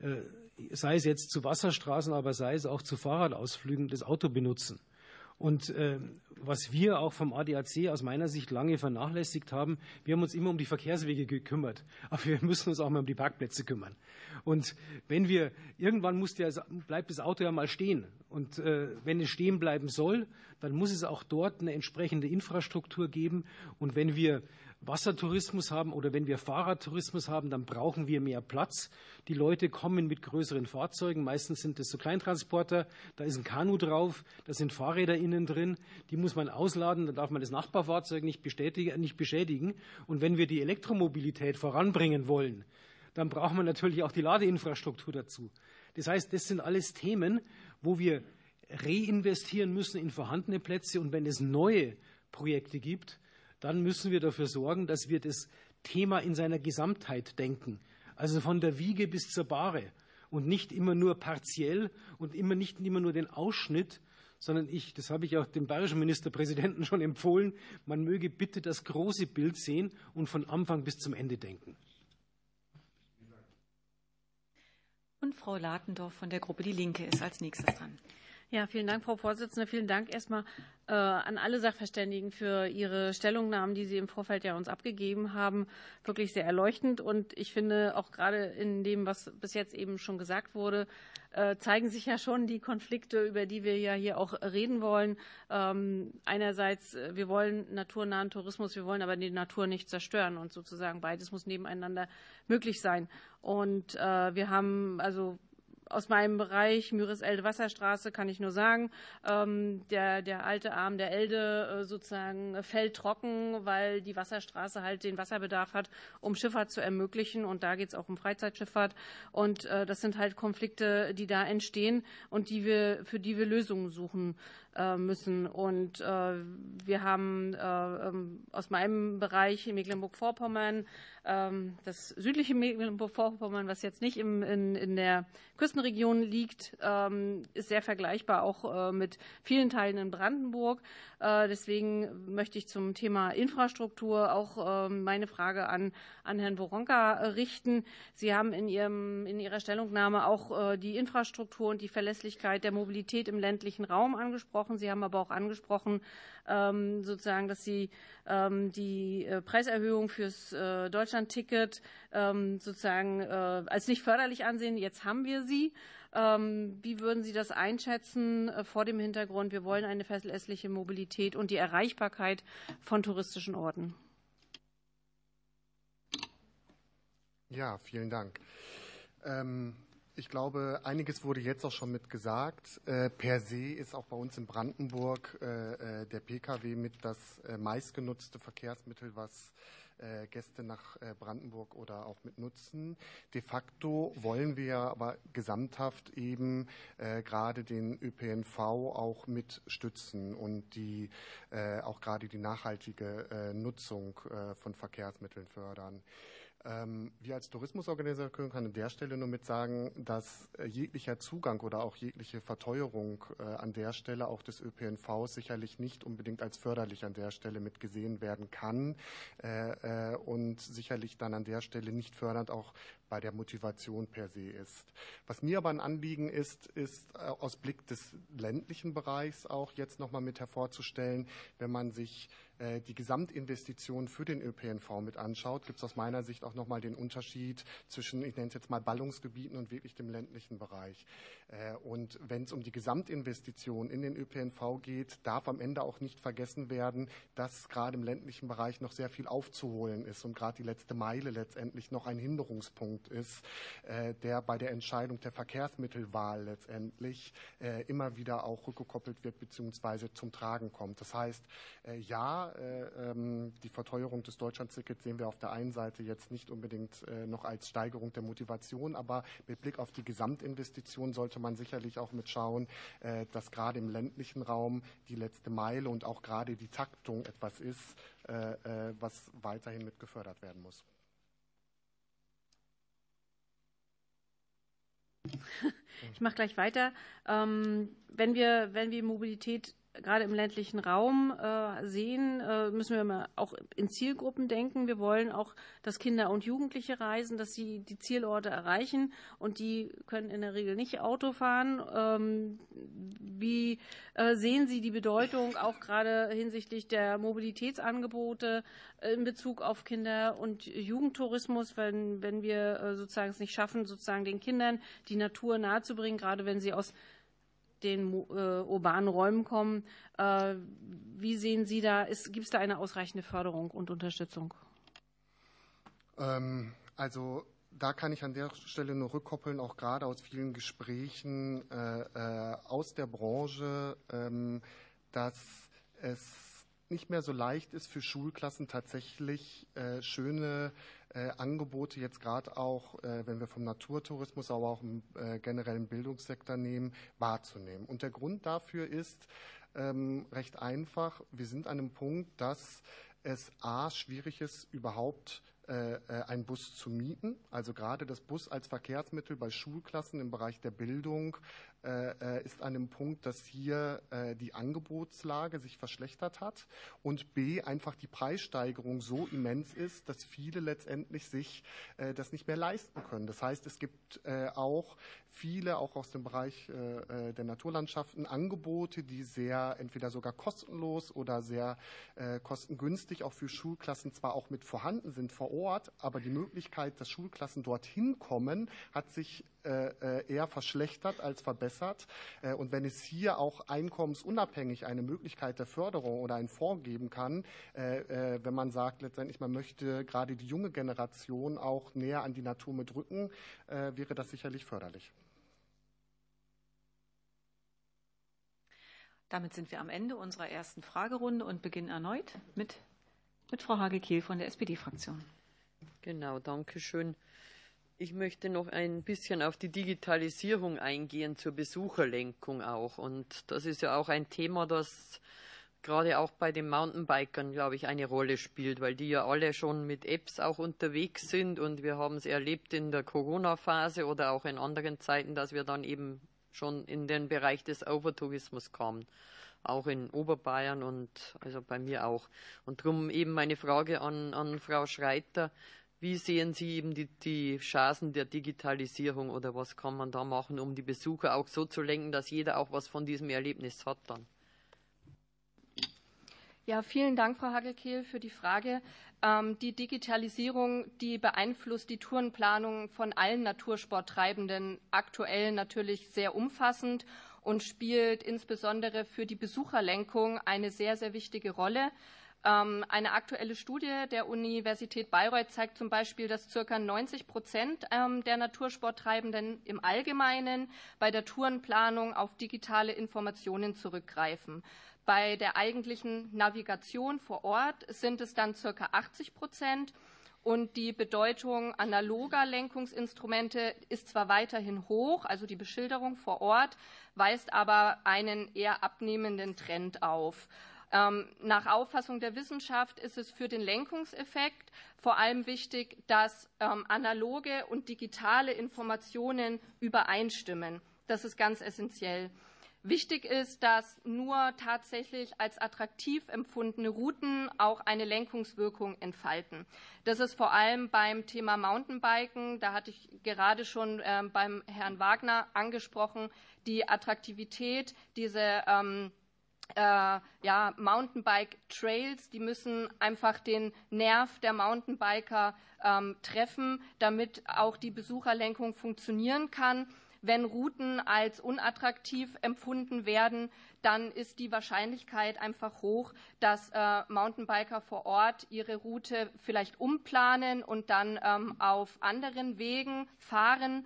sei es jetzt zu Wasserstraßen, aber sei es auch zu Fahrradausflügen, das Auto benutzen. Und was wir auch vom ADAC aus meiner Sicht lange vernachlässigt haben, wir haben uns immer um die Verkehrswege gekümmert, aber wir müssen uns auch mal um die Parkplätze kümmern. Und irgendwann bleibt das Auto ja mal stehen. Und wenn es stehen bleiben soll, dann muss es auch dort eine entsprechende Infrastruktur geben. Und wenn wir Wassertourismus haben oder wenn wir Fahrradtourismus haben, dann brauchen wir mehr Platz. Die Leute kommen mit größeren Fahrzeugen. Meistens sind das so Kleintransporter. Da ist ein Kanu drauf, da sind Fahrräder innen drin. Die muss man ausladen, dann darf man das Nachbarfahrzeug nicht beschädigen. Und wenn wir die Elektromobilität voranbringen wollen, dann braucht man natürlich auch die Ladeinfrastruktur dazu. Das heißt, das sind alles Themen, wo wir reinvestieren müssen in vorhandene Plätze. Und wenn es neue Projekte gibt, dann müssen wir dafür sorgen, dass wir das Thema in seiner Gesamtheit denken. Also von der Wiege bis zur Bahre und nicht immer nur partiell und nicht immer nur den Ausschnitt, sondern das habe ich auch dem bayerischen Ministerpräsidenten schon empfohlen, man möge bitte das große Bild sehen und von Anfang bis zum Ende denken. Und Frau Latendorf von der Gruppe Die Linke ist als nächstes dran. Ja, vielen Dank, Frau Vorsitzende. Vielen Dank erstmal an alle Sachverständigen für ihre Stellungnahmen, die sie im Vorfeld ja uns abgegeben haben. Wirklich sehr erleuchtend. Und ich finde auch gerade in dem, was bis jetzt eben schon gesagt wurde, zeigen sich ja schon die Konflikte, über die wir ja hier auch reden wollen. Einerseits, wir wollen naturnahen Tourismus, wir wollen aber die Natur nicht zerstören. Und sozusagen beides muss nebeneinander möglich sein. Und wir haben also aus meinem Bereich, Müritz-Elde-Wasserstraße, kann ich nur sagen, der alte Arm der Elde sozusagen fällt trocken, weil die Wasserstraße halt den Wasserbedarf hat, um Schifffahrt zu ermöglichen. Und da geht es auch um Freizeitschifffahrt. Und das sind halt Konflikte, die da entstehen und für die wir Lösungen suchen müssen. Und wir haben aus meinem Bereich in Mecklenburg-Vorpommern, das südliche Mecklenburg-Vorpommern, was jetzt nicht in der Küstenregion liegt, ist sehr vergleichbar auch mit vielen Teilen in Brandenburg. Deswegen möchte ich zum Thema Infrastruktur auch meine Frage an Herrn Woronka richten. Sie haben in Ihrer Stellungnahme auch die Infrastruktur und die Verlässlichkeit der Mobilität im ländlichen Raum angesprochen. Sie haben aber auch angesprochen, sozusagen, dass Sie die Preiserhöhung fürs Deutschlandticket sozusagen als nicht förderlich ansehen. Jetzt haben wir sie. Wie würden Sie das einschätzen vor dem Hintergrund, wir wollen eine verlässliche Mobilität und die Erreichbarkeit von touristischen Orten? Ja, vielen Dank. Ich glaube, einiges wurde jetzt auch schon mit gesagt. Per se ist auch bei uns in Brandenburg der Pkw mit das meistgenutzte Verkehrsmittel, was Gäste nach Brandenburg oder auch mit nutzen. De facto wollen wir aber gesamthaft eben gerade den ÖPNV auch mit stützen und auch gerade die nachhaltige Nutzung von Verkehrsmitteln fördern. Wir als Tourismusorganisation können an der Stelle nur mit sagen, dass jeglicher Zugang oder auch jegliche Verteuerung an der Stelle auch des ÖPNVs sicherlich nicht unbedingt als förderlich an der Stelle mit gesehen werden kann und sicherlich dann an der Stelle nicht fördernd auch bei der Motivation per se ist. Was mir aber ein Anliegen ist aus Blick des ländlichen Bereichs auch jetzt nochmal mit hervorzustellen, wenn man sich die Gesamtinvestition für den ÖPNV mit anschaut, gibt es aus meiner Sicht auch nochmal den Unterschied zwischen, ich nenne es jetzt mal Ballungsgebieten und wirklich dem ländlichen Bereich. Und wenn es um die Gesamtinvestition in den ÖPNV geht, darf am Ende auch nicht vergessen werden, dass gerade im ländlichen Bereich noch sehr viel aufzuholen ist und gerade die letzte Meile letztendlich noch ein Hinderungspunkt ist, der bei der Entscheidung der Verkehrsmittelwahl letztendlich immer wieder auch rückgekoppelt wird bzw. zum Tragen kommt. Das heißt, die Verteuerung des Deutschlandtickets sehen wir auf der einen Seite jetzt nicht unbedingt noch als Steigerung der Motivation, aber mit Blick auf die Gesamtinvestition sollte man sicherlich auch mitschauen, dass gerade im ländlichen Raum die letzte Meile und auch gerade die Taktung etwas ist, was weiterhin mit gefördert werden muss. Ich mache gleich weiter. Wenn wir Mobilität gerade im ländlichen Raum sehen, müssen wir immer auch in Zielgruppen denken. Wir wollen auch, dass Kinder und Jugendliche reisen, dass sie die Zielorte erreichen und die können in der Regel nicht Auto fahren. Wie sehen Sie die Bedeutung auch gerade hinsichtlich der Mobilitätsangebote in Bezug auf Kinder- und Jugendtourismus, wenn wir sozusagen es nicht schaffen, sozusagen den Kindern die Natur nahezubringen, gerade wenn sie aus den urbanen Räumen kommen. Wie sehen Sie da, gibt es da eine ausreichende Förderung und Unterstützung? Also da kann ich an der Stelle nur rückkoppeln, auch gerade aus vielen Gesprächen aus der Branche, dass es nicht mehr so leicht ist für Schulklassen tatsächlich schöne Angebote jetzt gerade auch, wenn wir vom Naturtourismus, aber auch im generellen Bildungssektor nehmen, wahrzunehmen. Und der Grund dafür ist recht einfach. Wir sind an einem Punkt, dass es schwierig ist, überhaupt einen Bus zu mieten. Also gerade das Bus als Verkehrsmittel bei Schulklassen im Bereich der Bildung ist an dem Punkt, dass hier die Angebotslage sich verschlechtert hat und B, einfach die Preissteigerung so immens ist, dass viele letztendlich sich das nicht mehr leisten können. Das heißt, es gibt auch viele, auch aus dem Bereich der Naturlandschaften, Angebote, die sehr entweder sogar kostenlos oder sehr kostengünstig auch für Schulklassen zwar auch mit vorhanden sind vor Ort, aber die Möglichkeit, dass Schulklassen dorthin kommen, hat sich eher verschlechtert als verbessert. Und wenn es hier auch einkommensunabhängig eine Möglichkeit der Förderung oder einen Fonds geben kann, wenn man sagt, letztendlich man möchte gerade die junge Generation auch näher an die Natur mit rücken, wäre das sicherlich förderlich. Damit sind wir am Ende unserer ersten Fragerunde und beginnen erneut mit Frau Hage-Kehl von der SPD-Fraktion. Genau, danke schön. Ich möchte noch ein bisschen auf die Digitalisierung eingehen, zur Besucherlenkung auch. Und das ist ja auch ein Thema, das gerade auch bei den Mountainbikern, glaube ich, eine Rolle spielt, weil die ja alle schon mit Apps auch unterwegs sind. Und wir haben es erlebt in der Corona-Phase oder auch in anderen Zeiten, dass wir dann eben schon in den Bereich des Overtourismus kamen. Auch in Oberbayern und also bei mir auch. Und darum eben meine Frage an Frau Schreiter. Wie sehen Sie eben die Chancen der Digitalisierung oder was kann man da machen, um die Besucher auch so zu lenken, dass jeder auch was von diesem Erlebnis hat dann? Ja, vielen Dank, Frau Hagelkehl, für die Frage. Die Digitalisierung, die beeinflusst die Tourenplanung von allen Natursporttreibenden aktuell natürlich sehr umfassend und spielt insbesondere für die Besucherlenkung eine sehr, sehr wichtige Rolle. Eine aktuelle Studie der Universität Bayreuth zeigt zum Beispiel, dass ca. 90% der Natursporttreibenden im Allgemeinen bei der Tourenplanung auf digitale Informationen zurückgreifen. Bei der eigentlichen Navigation vor Ort sind es dann ca. 80%. Und die Bedeutung analoger Lenkungsinstrumente ist zwar weiterhin hoch, also die Beschilderung vor Ort, weist aber einen eher abnehmenden Trend auf. Nach Auffassung der Wissenschaft ist es für den Lenkungseffekt vor allem wichtig, dass analoge und digitale Informationen übereinstimmen. Das ist ganz essentiell. Wichtig ist, dass nur tatsächlich als attraktiv empfundene Routen auch eine Lenkungswirkung entfalten. Das ist vor allem beim Thema Mountainbiken, da hatte ich gerade schon beim Herrn Wagner angesprochen, die Attraktivität, diese Mountainbike-Trails, die müssen einfach den Nerv der Mountainbiker treffen, damit auch die Besucherlenkung funktionieren kann. Wenn Routen als unattraktiv empfunden werden, dann ist die Wahrscheinlichkeit einfach hoch, dass Mountainbiker vor Ort ihre Route vielleicht umplanen und dann auf anderen Wegen fahren.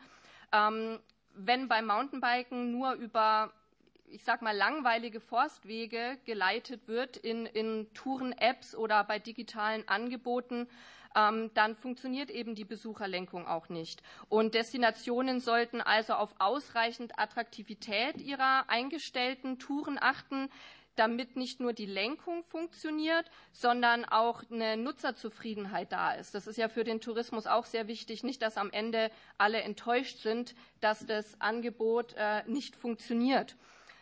Wenn beim Mountainbiken nur über langweilige Forstwege geleitet wird in Touren-Apps oder bei digitalen Angeboten, dann funktioniert eben die Besucherlenkung auch nicht. Und Destinationen sollten also auf ausreichend Attraktivität ihrer eingestellten Touren achten, damit nicht nur die Lenkung funktioniert, sondern auch eine Nutzerzufriedenheit da ist. Das ist ja für den Tourismus auch sehr wichtig, nicht, dass am Ende alle enttäuscht sind, dass das Angebot nicht funktioniert.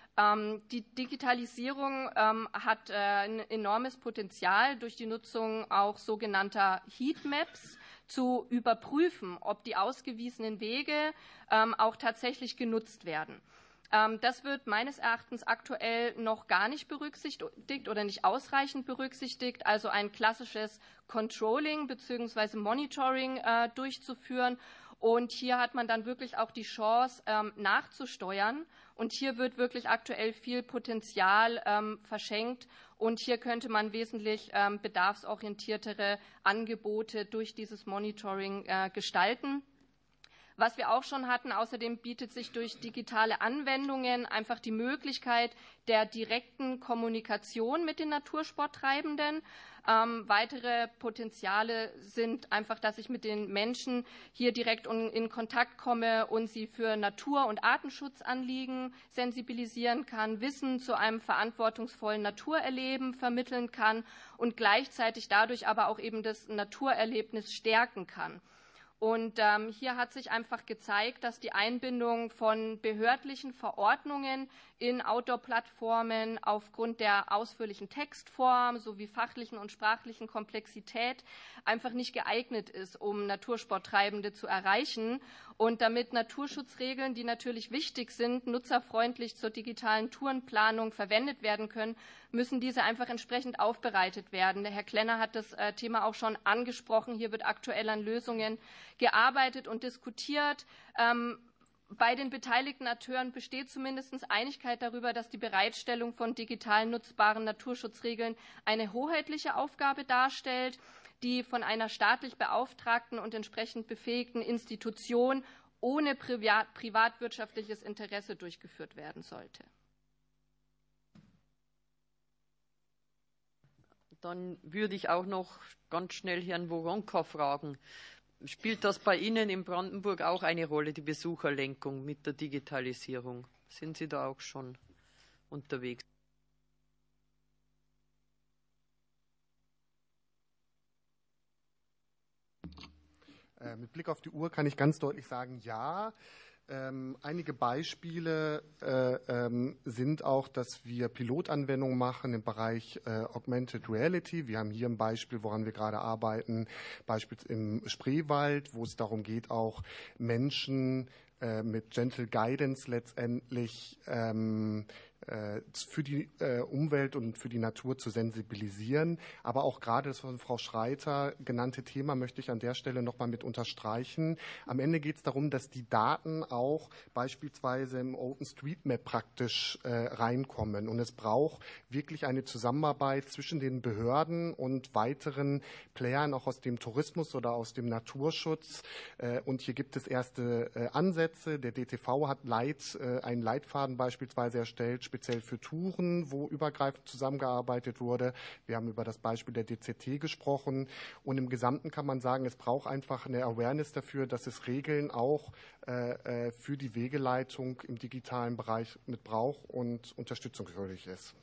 Die Digitalisierung hat ein enormes Potenzial, durch die Nutzung auch sogenannter Heatmaps zu überprüfen, ob die ausgewiesenen Wege auch tatsächlich genutzt werden. Das wird meines Erachtens aktuell noch gar nicht berücksichtigt oder nicht ausreichend berücksichtigt, also ein klassisches Controlling bzw. Monitoring durchzuführen. Und hier hat man dann wirklich auch die Chance, nachzusteuern. Und hier wird wirklich aktuell viel Potenzial verschenkt. Und hier könnte man wesentlich bedarfsorientiertere Angebote durch dieses Monitoring gestalten. Was wir auch schon hatten, außerdem bietet sich durch digitale Anwendungen einfach die Möglichkeit der direkten Kommunikation mit den Natursporttreibenden. Weitere Potenziale sind einfach, dass ich mit den Menschen hier direkt in Kontakt komme und sie für Natur- und Artenschutzanliegen sensibilisieren kann, Wissen zu einem verantwortungsvollen Naturerleben vermitteln kann und gleichzeitig dadurch aber auch eben das Naturerlebnis stärken kann. Und hier hat sich einfach gezeigt, dass die Einbindung von behördlichen Verordnungen in Outdoor-Plattformen aufgrund der ausführlichen Textform sowie fachlichen und sprachlichen Komplexität einfach nicht geeignet ist, um Natursporttreibende zu erreichen. Und damit Naturschutzregeln, die natürlich wichtig sind, nutzerfreundlich zur digitalen Tourenplanung verwendet werden können, müssen diese einfach entsprechend aufbereitet werden. Der Herr Klenner hat das Thema auch schon angesprochen. Hier wird aktuell an Lösungen gearbeitet und diskutiert. Bei den beteiligten Akteuren besteht zumindest Einigkeit darüber, dass die Bereitstellung von digital nutzbaren Naturschutzregeln eine hoheitliche Aufgabe darstellt, die von einer staatlich beauftragten und entsprechend befähigten Institution ohne privatwirtschaftliches Interesse durchgeführt werden sollte. Dann würde ich auch noch ganz schnell Herrn Woronka fragen. Spielt das bei Ihnen in Brandenburg auch eine Rolle, die Besucherlenkung mit der Digitalisierung? Sind Sie da auch schon unterwegs? Mit Blick auf die Uhr kann ich ganz deutlich sagen, ja. Einige Beispiele sind auch, dass wir Pilotanwendungen machen im Bereich Augmented Reality. Wir haben hier ein Beispiel, woran wir gerade arbeiten, beispielsweise im Spreewald, wo es darum geht, auch Menschen mit Gentle Guidance letztendlich für die Umwelt und für die Natur zu sensibilisieren. Aber auch gerade das von Frau Schreiter genannte Thema möchte ich an der Stelle nochmal mit unterstreichen. Am Ende geht es darum, dass die Daten auch beispielsweise im OpenStreetMap praktisch reinkommen. Und es braucht wirklich eine Zusammenarbeit zwischen den Behörden und weiteren Playern, auch aus dem Tourismus oder aus dem Naturschutz. Und hier gibt es erste Ansätze. Der DTV hat einen Leitfaden beispielsweise erstellt, speziell für Touren, wo übergreifend zusammengearbeitet wurde. Wir haben über das Beispiel der DZT gesprochen. Und im Gesamten kann man sagen, es braucht einfach eine Awareness dafür, dass es Regeln auch für die Wegeleitung im digitalen Bereich mit braucht und unterstützungswürdig ist.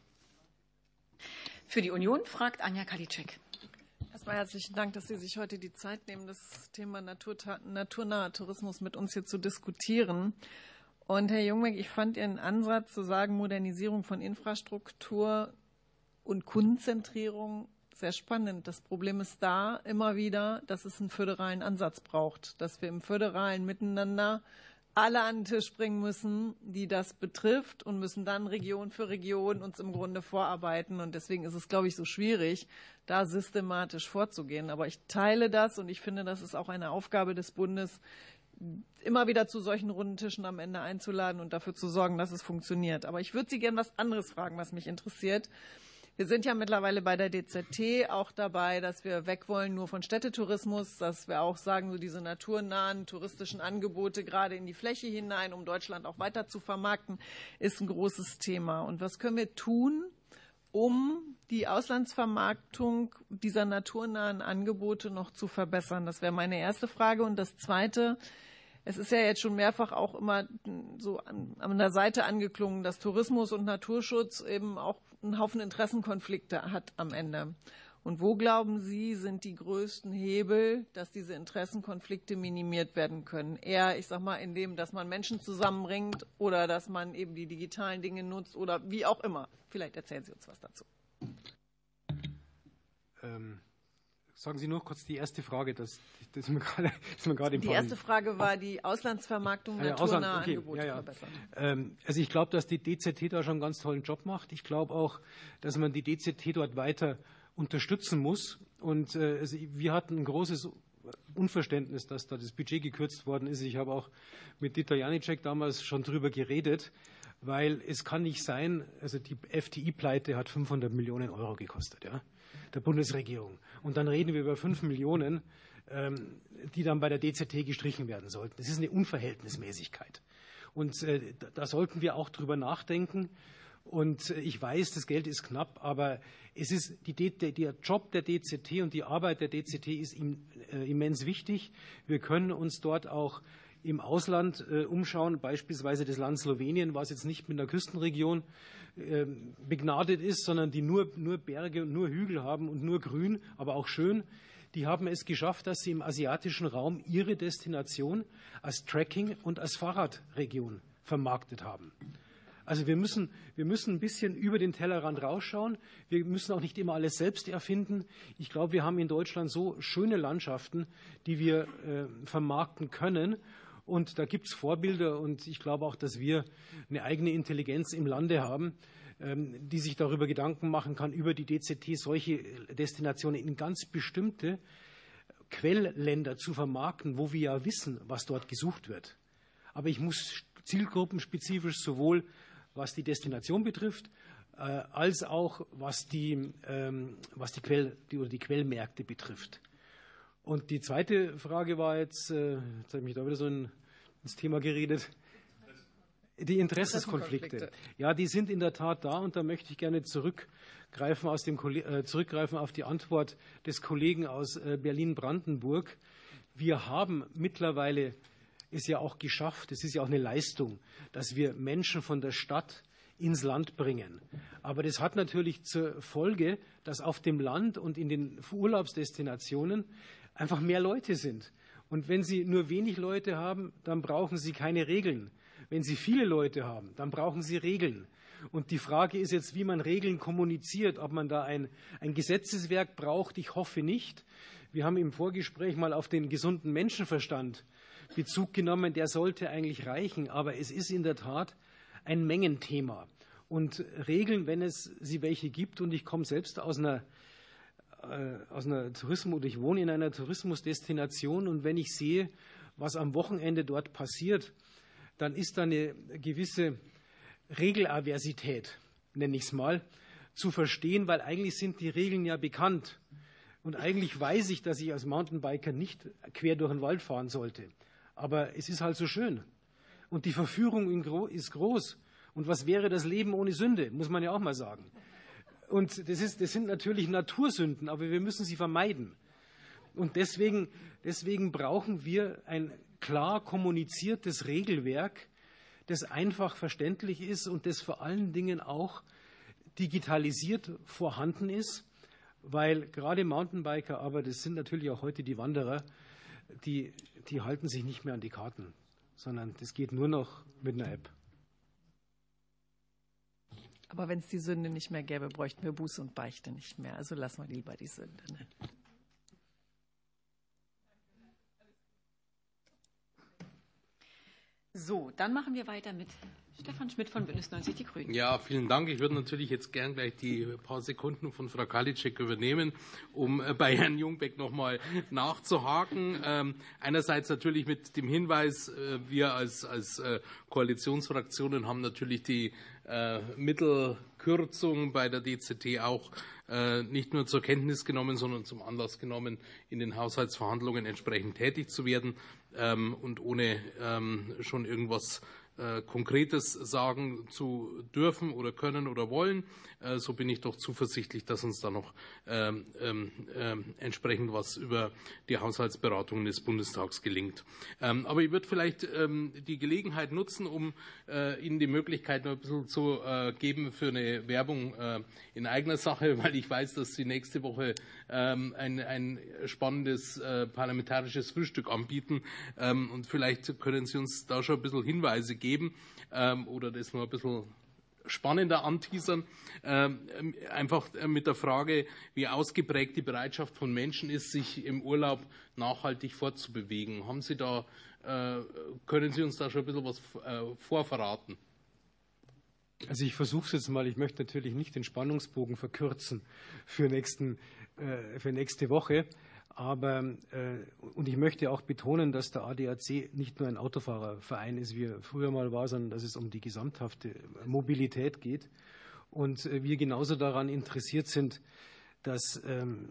Für die Union fragt Anja Karliczek. Erstmal herzlichen Dank, dass Sie sich heute die Zeit nehmen, das Thema naturnaher Tourismus mit uns hier zu diskutieren. Und Herr Jungbeck, ich fand Ihren Ansatz zu sagen, Modernisierung von Infrastruktur und Kundenzentrierung sehr spannend. Das Problem ist da immer wieder, dass es einen föderalen Ansatz braucht, dass wir im föderalen Miteinander alle an den Tisch bringen müssen, die das betrifft, und müssen dann Region für Region uns im Grunde vorarbeiten. Und deswegen ist es, glaube ich, so schwierig, da systematisch vorzugehen. Aber ich teile das, und ich finde, das ist auch eine Aufgabe des Bundes, immer wieder zu solchen runden Tischen am Ende einzuladen und dafür zu sorgen, dass es funktioniert. Aber ich würde Sie gerne was anderes fragen, was mich interessiert. Wir sind ja mittlerweile bei der DZT auch dabei, dass wir weg wollen nur von Städtetourismus, dass wir auch sagen, so diese naturnahen touristischen Angebote gerade in die Fläche hinein, um Deutschland auch weiter zu vermarkten, ist ein großes Thema. Und was können wir tun, um die Auslandsvermarktung dieser naturnahen Angebote noch zu verbessern? Das wäre meine erste Frage. Und das Zweite: Es ist ja jetzt schon mehrfach auch immer so an der Seite angeklungen, dass Tourismus und Naturschutz eben auch einen Haufen Interessenkonflikte hat am Ende. Und wo, glauben Sie, sind die größten Hebel, dass diese Interessenkonflikte minimiert werden können? Eher, ich sag mal, indem, dass man Menschen zusammenbringt oder dass man eben die digitalen Dinge nutzt oder wie auch immer. Vielleicht erzählen Sie uns was dazu. Sagen Sie nur kurz die erste Frage, das ist mir gerade im Die erste Frage war die Auslandsvermarktung naturnaher Angebote verbessern. Also ich glaube, dass die DZT da schon einen ganz tollen Job macht. Ich glaube auch, dass man die DZT dort weiter unterstützen muss. Und wir hatten ein großes Unverständnis, dass da das Budget gekürzt worden ist. Ich habe auch mit Dieter Janicek damals schon drüber geredet, weil es kann nicht sein, also die FTI-Pleite hat 500 Millionen Euro gekostet, ja, der Bundesregierung. Und dann reden wir über 5 Millionen, die dann bei der DZT gestrichen werden sollten. Das ist eine Unverhältnismäßigkeit. Und da sollten wir auch drüber nachdenken. Und ich weiß, das Geld ist knapp, aber es ist der Job der DZT und die Arbeit der DZT ist immens wichtig. Wir können uns dort auch im Ausland umschauen, beispielsweise das Land Slowenien, was jetzt nicht mit einer Küstenregion begnadet ist, sondern die nur Berge und nur Hügel haben und nur Grün, aber auch schön. Die haben es geschafft, dass sie im asiatischen Raum ihre Destination als Trekking- und als Fahrradregion vermarktet haben. Also wir müssen ein bisschen über den Tellerrand rausschauen. Wir müssen auch nicht immer alles selbst erfinden. Ich glaube, wir haben in Deutschland so schöne Landschaften, die wir vermarkten können. Und da gibt es Vorbilder. Und ich glaube auch, dass wir eine eigene Intelligenz im Lande haben, die sich darüber Gedanken machen kann, über die DZT solche Destinationen in ganz bestimmte Quellländer zu vermarkten, wo wir ja wissen, was dort gesucht wird. Aber ich muss zielgruppenspezifisch sowohl was die Destination betrifft, als auch was die Quellmärkte betrifft. Und die zweite Frage war jetzt habe ich mich da wieder so ins Thema geredet, die Interessenskonflikte. Ja, die sind in der Tat da, und da möchte ich gerne zurückgreifen auf die Antwort des Kollegen aus Berlin-Brandenburg. wir haben mittlerweile es ja auch geschafft, es ist ja auch eine Leistung, dass wir Menschen von der Stadt ins Land bringen. Aber das hat natürlich zur Folge, dass auf dem Land und in den Urlaubsdestinationen einfach mehr Leute sind. Und wenn Sie nur wenig Leute haben, dann brauchen Sie keine Regeln. Wenn Sie viele Leute haben, dann brauchen Sie Regeln. Und die Frage ist jetzt, wie man Regeln kommuniziert, ob man da ein Gesetzeswerk braucht. Ich hoffe nicht. Wir haben im Vorgespräch mal auf den gesunden Menschenverstand Bezug genommen. Der sollte eigentlich reichen. Aber es ist in der Tat ein Mengenthema. Und Regeln, wenn es sie welche gibt, und ich komme selbst aus einer Tourismus, oder ich wohne in einer Tourismusdestination, und wenn ich sehe, was am Wochenende dort passiert, dann ist da eine gewisse Regelaversität, nenne ich es mal, zu verstehen, weil eigentlich sind die Regeln ja bekannt. Und eigentlich weiß ich, dass ich als Mountainbiker nicht quer durch den Wald fahren sollte. Aber es ist halt so schön. Und die Verführung ist groß. Und was wäre das Leben ohne Sünde, muss man ja auch mal sagen. Und das sind natürlich Natursünden, aber wir müssen sie vermeiden. Und deswegen brauchen wir ein klar kommuniziertes Regelwerk, das einfach verständlich ist und das vor allen Dingen auch digitalisiert vorhanden ist, weil gerade Mountainbiker, aber das sind natürlich auch heute die Wanderer, die halten sich nicht mehr an die Karten, sondern das geht nur noch mit einer App. Aber wenn es die Sünde nicht mehr gäbe, bräuchten wir Buße und Beichte nicht mehr. Also lassen wir lieber die Sünde. Ne? So, dann machen wir weiter mit Stefan Schmidt von Bündnis 90 Die Grünen. Ja, vielen Dank. Ich würde natürlich jetzt gern gleich die paar Sekunden von Frau Karliczek übernehmen, um bei Herrn Jungbeck noch mal nachzuhaken. Einerseits natürlich mit dem Hinweis, wir als Koalitionsfraktionen haben natürlich die Mittelkürzung bei der DZT auch nicht nur zur Kenntnis genommen, sondern zum Anlass genommen, in den Haushaltsverhandlungen entsprechend tätig zu werden und ohne schon irgendwas Konkretes sagen zu dürfen oder können oder wollen. So bin ich doch zuversichtlich, dass uns da noch entsprechend was über die Haushaltsberatungen des Bundestags gelingt. Aber ich würde vielleicht die Gelegenheit nutzen, um Ihnen die Möglichkeit noch ein bisschen zu geben für eine Werbung in eigener Sache, weil ich weiß, dass Sie nächste Woche ein spannendes parlamentarisches Frühstück anbieten. Und vielleicht können Sie uns da schon ein bisschen Hinweise geben oder das noch ein bisschen spannender anteasern, einfach mit der Frage, wie ausgeprägt die Bereitschaft von Menschen ist, sich im Urlaub nachhaltig fortzubewegen. Können Sie uns da schon ein bisschen was vorverraten? Also ich versuche es jetzt mal. Ich möchte natürlich nicht den Spannungsbogen verkürzen für nächste Woche. Aber, und ich möchte auch betonen, dass der ADAC nicht nur ein Autofahrerverein ist, wie er früher mal war, sondern dass es um die gesamthafte Mobilität geht. Und wir genauso daran interessiert sind, dass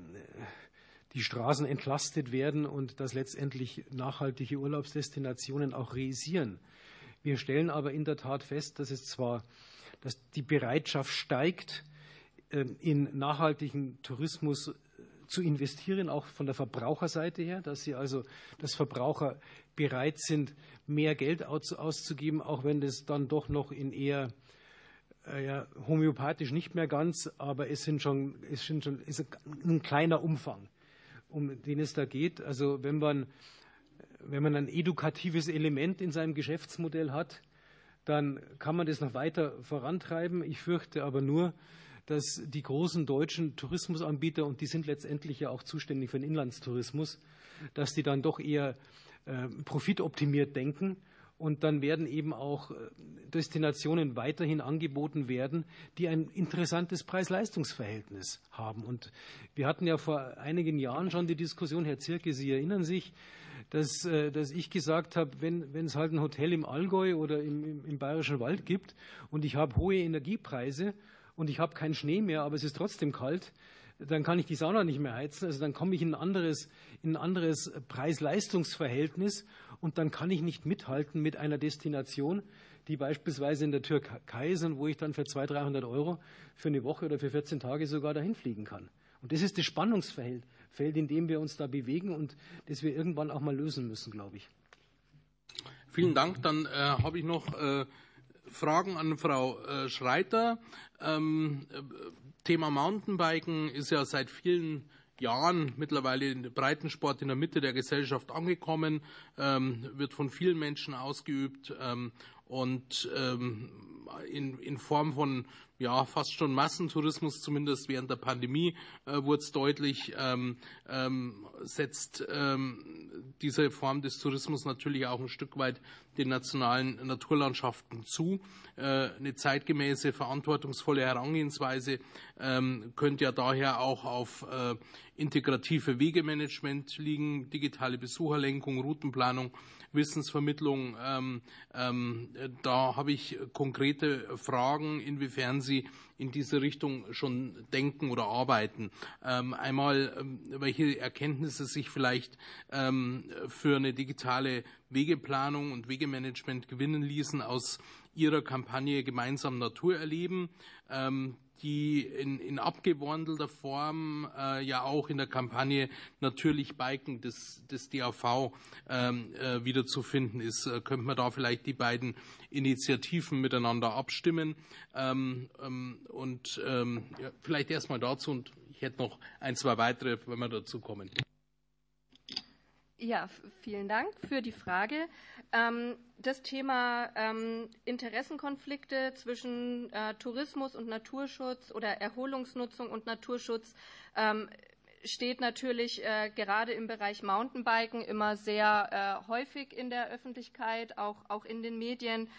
die Straßen entlastet werden und dass letztendlich nachhaltige Urlaubsdestinationen auch realisieren. Wir stellen aber in der Tat fest, dass die Bereitschaft steigt, in nachhaltigen Tourismus zu investieren, auch von der Verbraucherseite her, dass Verbraucher bereit sind, mehr Geld auszugeben, auch wenn das dann doch noch in eher homöopathisch nicht mehr ganz, aber es ist ein kleiner Umfang, um den es da geht. Also wenn man ein edukatives Element in seinem Geschäftsmodell hat, dann kann man das noch weiter vorantreiben. Ich fürchte aber nur, dass die großen deutschen Tourismusanbieter, und die sind letztendlich ja auch zuständig für den Inlandstourismus, dass die dann doch eher profitoptimiert denken. Und dann werden eben auch Destinationen weiterhin angeboten werden, die ein interessantes Preis-Leistungs-Verhältnis haben. Und wir hatten ja vor einigen Jahren schon die Diskussion, Herr Zierke, Sie erinnern sich, dass ich gesagt habe, wenn es halt ein Hotel im Allgäu oder im Bayerischen Wald gibt und ich habe hohe Energiepreise, und ich habe keinen Schnee mehr, aber es ist trotzdem kalt, dann kann ich die Sauna nicht mehr heizen. Also dann komme ich in ein anderes Preis-Leistungs-Verhältnis und dann kann ich nicht mithalten mit einer Destination, die beispielsweise in der Türkei ist und wo ich dann für 200-300 € für eine Woche oder für 14 Tage sogar dahin fliegen kann. Und das ist das Spannungsfeld Feld, in dem wir uns da bewegen und das wir irgendwann auch mal lösen müssen, glaube ich. Vielen Dank. Dann habe ich noch Fragen an Frau Schreiter. Thema Mountainbiken ist ja seit vielen Jahren mittlerweile in Breitensport in der Mitte der Gesellschaft angekommen, wird von vielen Menschen ausgeübt und in Form von fast schon Massentourismus, zumindest während der Pandemie, wurde es deutlich, setzt diese Form des Tourismus natürlich auch ein Stück weit den nationalen Naturlandschaften zu. Eine zeitgemäße, verantwortungsvolle Herangehensweise könnte ja daher auch auf integrative Wegemanagement liegen, digitale Besucherlenkung, Routenplanung, Wissensvermittlung. Da habe ich konkrete Fragen, inwiefern Sie in diese Richtung schon denken oder arbeiten. Einmal, welche Erkenntnisse sich vielleicht für eine digitale Wegeplanung und Wegemanagement gewinnen ließen aus Ihrer Kampagne Gemeinsam Natur erleben, die in abgewandelter Form ja auch in der Kampagne Natürlich Biken des DAV wiederzufinden ist. Könnte man da vielleicht die beiden Initiativen miteinander abstimmen? Vielleicht erstmal dazu, und ich hätte noch ein, zwei weitere, wenn wir dazu kommen. Ja, vielen Dank für die Frage. Das Thema Interessenkonflikte zwischen Tourismus und Naturschutz oder Erholungsnutzung und Naturschutz steht natürlich gerade im Bereich Mountainbiken immer sehr häufig in der Öffentlichkeit, auch in den Medien.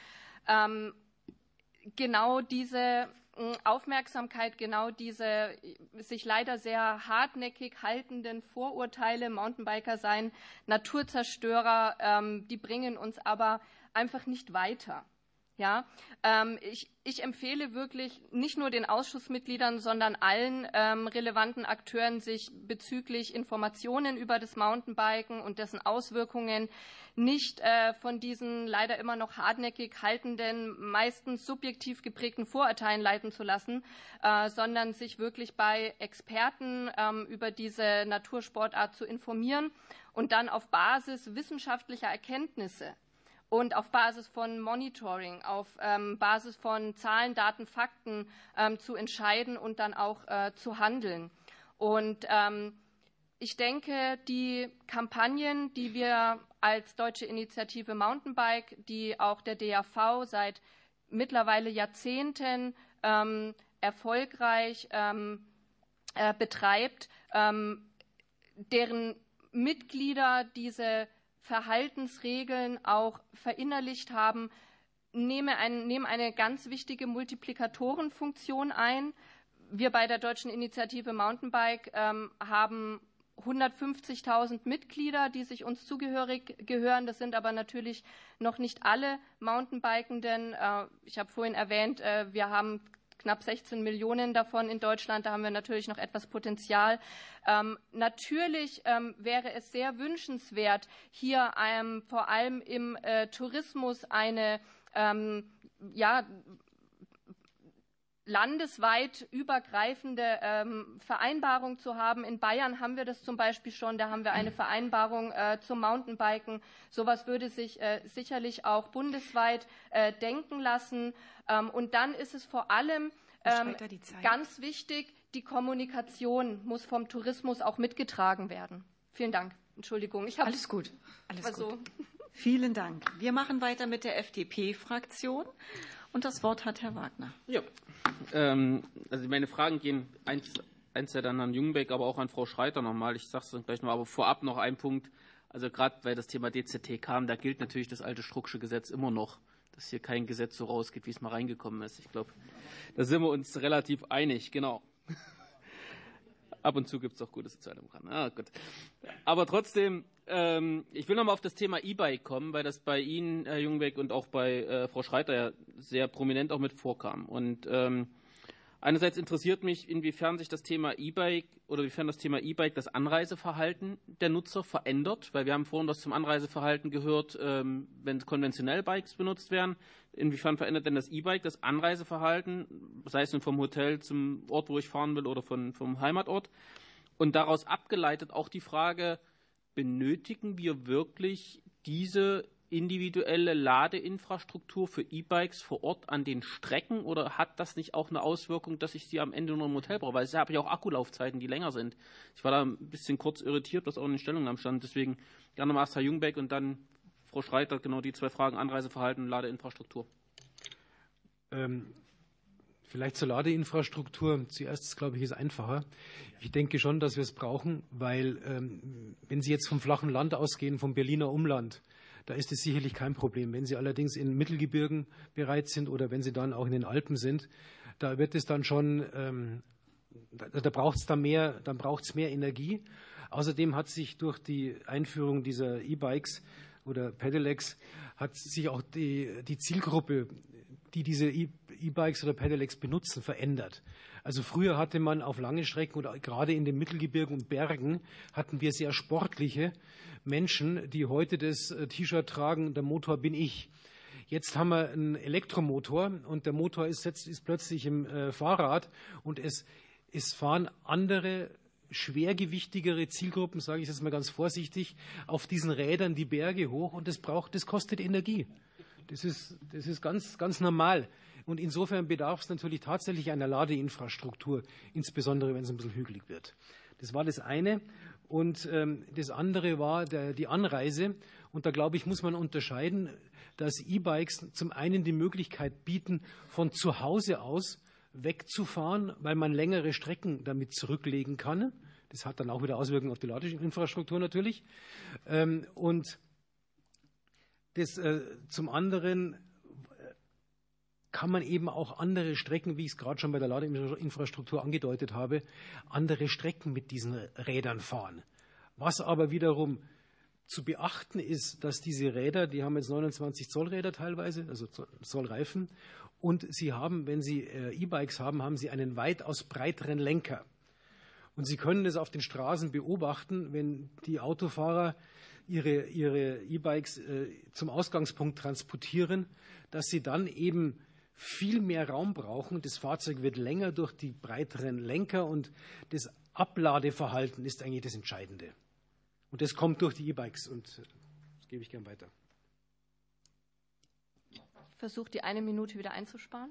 Genau diese Aufmerksamkeit, genau diese sich leider sehr hartnäckig haltenden Vorurteile, Mountainbiker seien Naturzerstörer, die bringen uns aber einfach nicht weiter. Ja, ich empfehle wirklich nicht nur den Ausschussmitgliedern, sondern allen relevanten Akteuren, sich bezüglich Informationen über das Mountainbiken und dessen Auswirkungen nicht von diesen leider immer noch hartnäckig haltenden, meistens subjektiv geprägten Vorurteilen leiten zu lassen, sondern sich wirklich bei Experten über diese Natursportart zu informieren und dann auf Basis wissenschaftlicher Erkenntnisse und auf Basis von Monitoring, auf Basis von Zahlen, Daten, Fakten zu entscheiden und dann auch zu handeln. Und ich denke, die Kampagnen, die wir als Deutsche Initiative Mountainbike, die auch der DAV seit mittlerweile Jahrzehnten erfolgreich betreibt, deren Mitglieder diese Verhaltensregeln auch verinnerlicht haben, nehmen eine ganz wichtige Multiplikatorenfunktion ein. Wir bei der Deutschen Initiative Mountainbike haben 150.000 Mitglieder, die sich uns zugehörig gehören. Das sind aber natürlich noch nicht alle Mountainbikenden. Ich habe vorhin erwähnt, wir haben knapp 16 Millionen davon in Deutschland. Da haben wir natürlich noch etwas Potenzial. Natürlich wäre es sehr wünschenswert, hier vor allem im Tourismus eine landesweit übergreifende Vereinbarung zu haben. In Bayern haben wir das zum Beispiel schon. Da haben wir eine Vereinbarung zum Mountainbiken. Sowas würde sich sicherlich auch bundesweit denken lassen. Und dann ist es vor allem ganz wichtig, die Kommunikation muss vom Tourismus auch mitgetragen werden. Vielen Dank. Entschuldigung. Alles gut. Alles gut. Vielen Dank. Wir machen weiter mit der FDP-Fraktion. Und das Wort hat Herr Wagner. Ja, also meine Fragen gehen eins dann an Jungbeck, aber auch an Frau Schreiter nochmal. Ich sage es dann gleich noch, aber vorab noch ein Punkt. Also gerade weil das Thema DZT kam, da gilt natürlich das alte Strucksche Gesetz immer noch, dass hier kein Gesetz so rausgeht, wie es mal reingekommen ist. Ich glaube, da sind wir uns relativ einig, genau. Ab und zu gibt es auch gute Sozialdemokraten. Gut. Aber trotzdem, ich will nochmal auf das Thema E-Bike kommen, weil das bei Ihnen, Herr Jungbeck, und auch bei Frau Schreiter ja sehr prominent auch mit vorkam. Und einerseits interessiert mich, inwiefern sich das Thema E-Bike oder inwiefern das Thema E-Bike das Anreiseverhalten der Nutzer verändert, weil wir haben vorhin was zum Anreiseverhalten gehört, wenn konventionell Bikes benutzt werden. Inwiefern verändert denn das E-Bike das Anreiseverhalten, sei es nun vom Hotel zum Ort, wo ich fahren will, oder vom Heimatort? Und daraus abgeleitet auch die Frage, benötigen wir wirklich diese individuelle Ladeinfrastruktur für E-Bikes vor Ort an den Strecken oder hat das nicht auch eine Auswirkung, dass ich sie am Ende nur im Hotel brauche? Weil es habe ja auch Akkulaufzeiten, die länger sind. Ich war da ein bisschen kurz irritiert, was auch in den Stellungnahmen stand. Deswegen gerne mal Herr Jungbeck und dann Frau Schreiter, genau die 2 Fragen, Anreiseverhalten und Ladeinfrastruktur. Vielleicht zur Ladeinfrastruktur. Zuerst, glaube ich, ist einfacher. Ich denke schon, dass wir es brauchen, weil wenn Sie jetzt vom flachen Land ausgehen, vom Berliner Umland, da ist es sicherlich kein Problem. Wenn Sie allerdings in Mittelgebirgen bereit sind oder wenn Sie dann auch in den Alpen sind, da wird es dann schon, da braucht es dann mehr Energie. Außerdem hat sich durch die Einführung dieser E-Bikes oder Pedelecs hat sich auch die Zielgruppe, die diese E-Bikes oder Pedelecs benutzen, verändert. Also früher hatte man auf lange Strecken oder gerade in den Mittelgebirgen und Bergen hatten wir sehr sportliche Menschen, die heute das T-Shirt tragen, der Motor bin ich. Jetzt haben wir einen Elektromotor und der Motor ist plötzlich im Fahrrad und es fahren andere, schwergewichtigere Zielgruppen, sage ich jetzt mal ganz vorsichtig, auf diesen Rädern die Berge hoch und das kostet Energie. Das ist ganz, ganz normal. Und insofern bedarf es natürlich tatsächlich einer Ladeinfrastruktur, insbesondere wenn es ein bisschen hügelig wird. Das war das eine. Und das andere war die Anreise. Und da, glaube ich, muss man unterscheiden, dass E-Bikes zum einen die Möglichkeit bieten, von zu Hause aus wegzufahren, weil man längere Strecken damit zurücklegen kann. Das hat dann auch wieder Auswirkungen auf die Ladeinfrastruktur natürlich. Und das, zum anderen kann man eben auch andere Strecken, wie ich es gerade schon bei der Ladeinfrastruktur angedeutet habe, andere Strecken mit diesen Rädern fahren. Was aber wiederum zu beachten ist, dass diese Räder, die haben jetzt 29 Zoll Räder teilweise, also Zollreifen, und sie haben, wenn sie E-Bikes haben, haben sie einen weitaus breiteren Lenker. Und Sie können das auf den Straßen beobachten, wenn die Autofahrer ihre E-Bikes zum Ausgangspunkt transportieren, dass sie dann eben viel mehr Raum brauchen. Das Fahrzeug wird länger durch die breiteren Lenker und das Abladeverhalten ist eigentlich das Entscheidende. Und das kommt durch die E-Bikes und das gebe ich gern weiter. Ich versuche, die 1 Minute wieder einzusparen.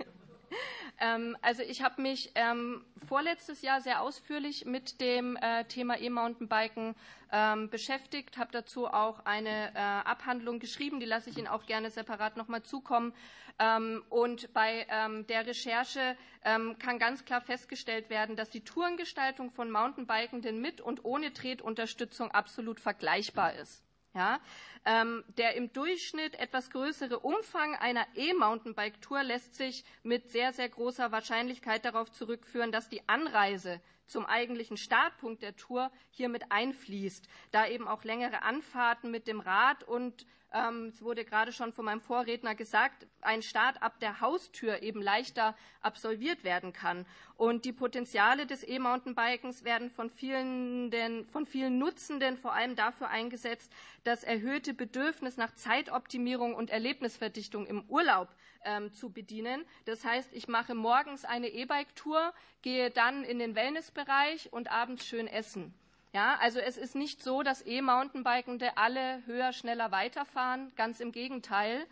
Also ich habe mich vorletztes Jahr sehr ausführlich mit dem Thema E-Mountainbiken beschäftigt, habe dazu auch eine Abhandlung geschrieben, die lasse ich Ihnen auch gerne separat nochmal zukommen. Und bei der Recherche kann ganz klar festgestellt werden, dass die Tourengestaltung von Mountainbikenden mit und ohne Tretunterstützung absolut vergleichbar ist. Ja, der im Durchschnitt etwas größere Umfang einer E-Mountainbike-Tour lässt sich mit sehr, sehr großer Wahrscheinlichkeit darauf zurückführen, dass die Anreise zum eigentlichen Startpunkt der Tour hier mit einfließt, da eben auch längere Anfahrten mit dem Rad und es wurde gerade schon von meinem Vorredner gesagt, ein Start ab der Haustür eben leichter absolviert werden kann. Und die Potenziale des E-Mountainbikens werden von vielen Nutzenden vor allem dafür eingesetzt, das erhöhte Bedürfnis nach Zeitoptimierung und Erlebnisverdichtung im Urlaub zu bedienen. Das heißt, ich mache morgens eine E-Bike-Tour, gehe dann in den Wellnessbereich und abends schön essen. Ja, also es ist nicht so, dass E-Mountainbikende alle höher, schneller weiterfahren, ganz im Gegenteil.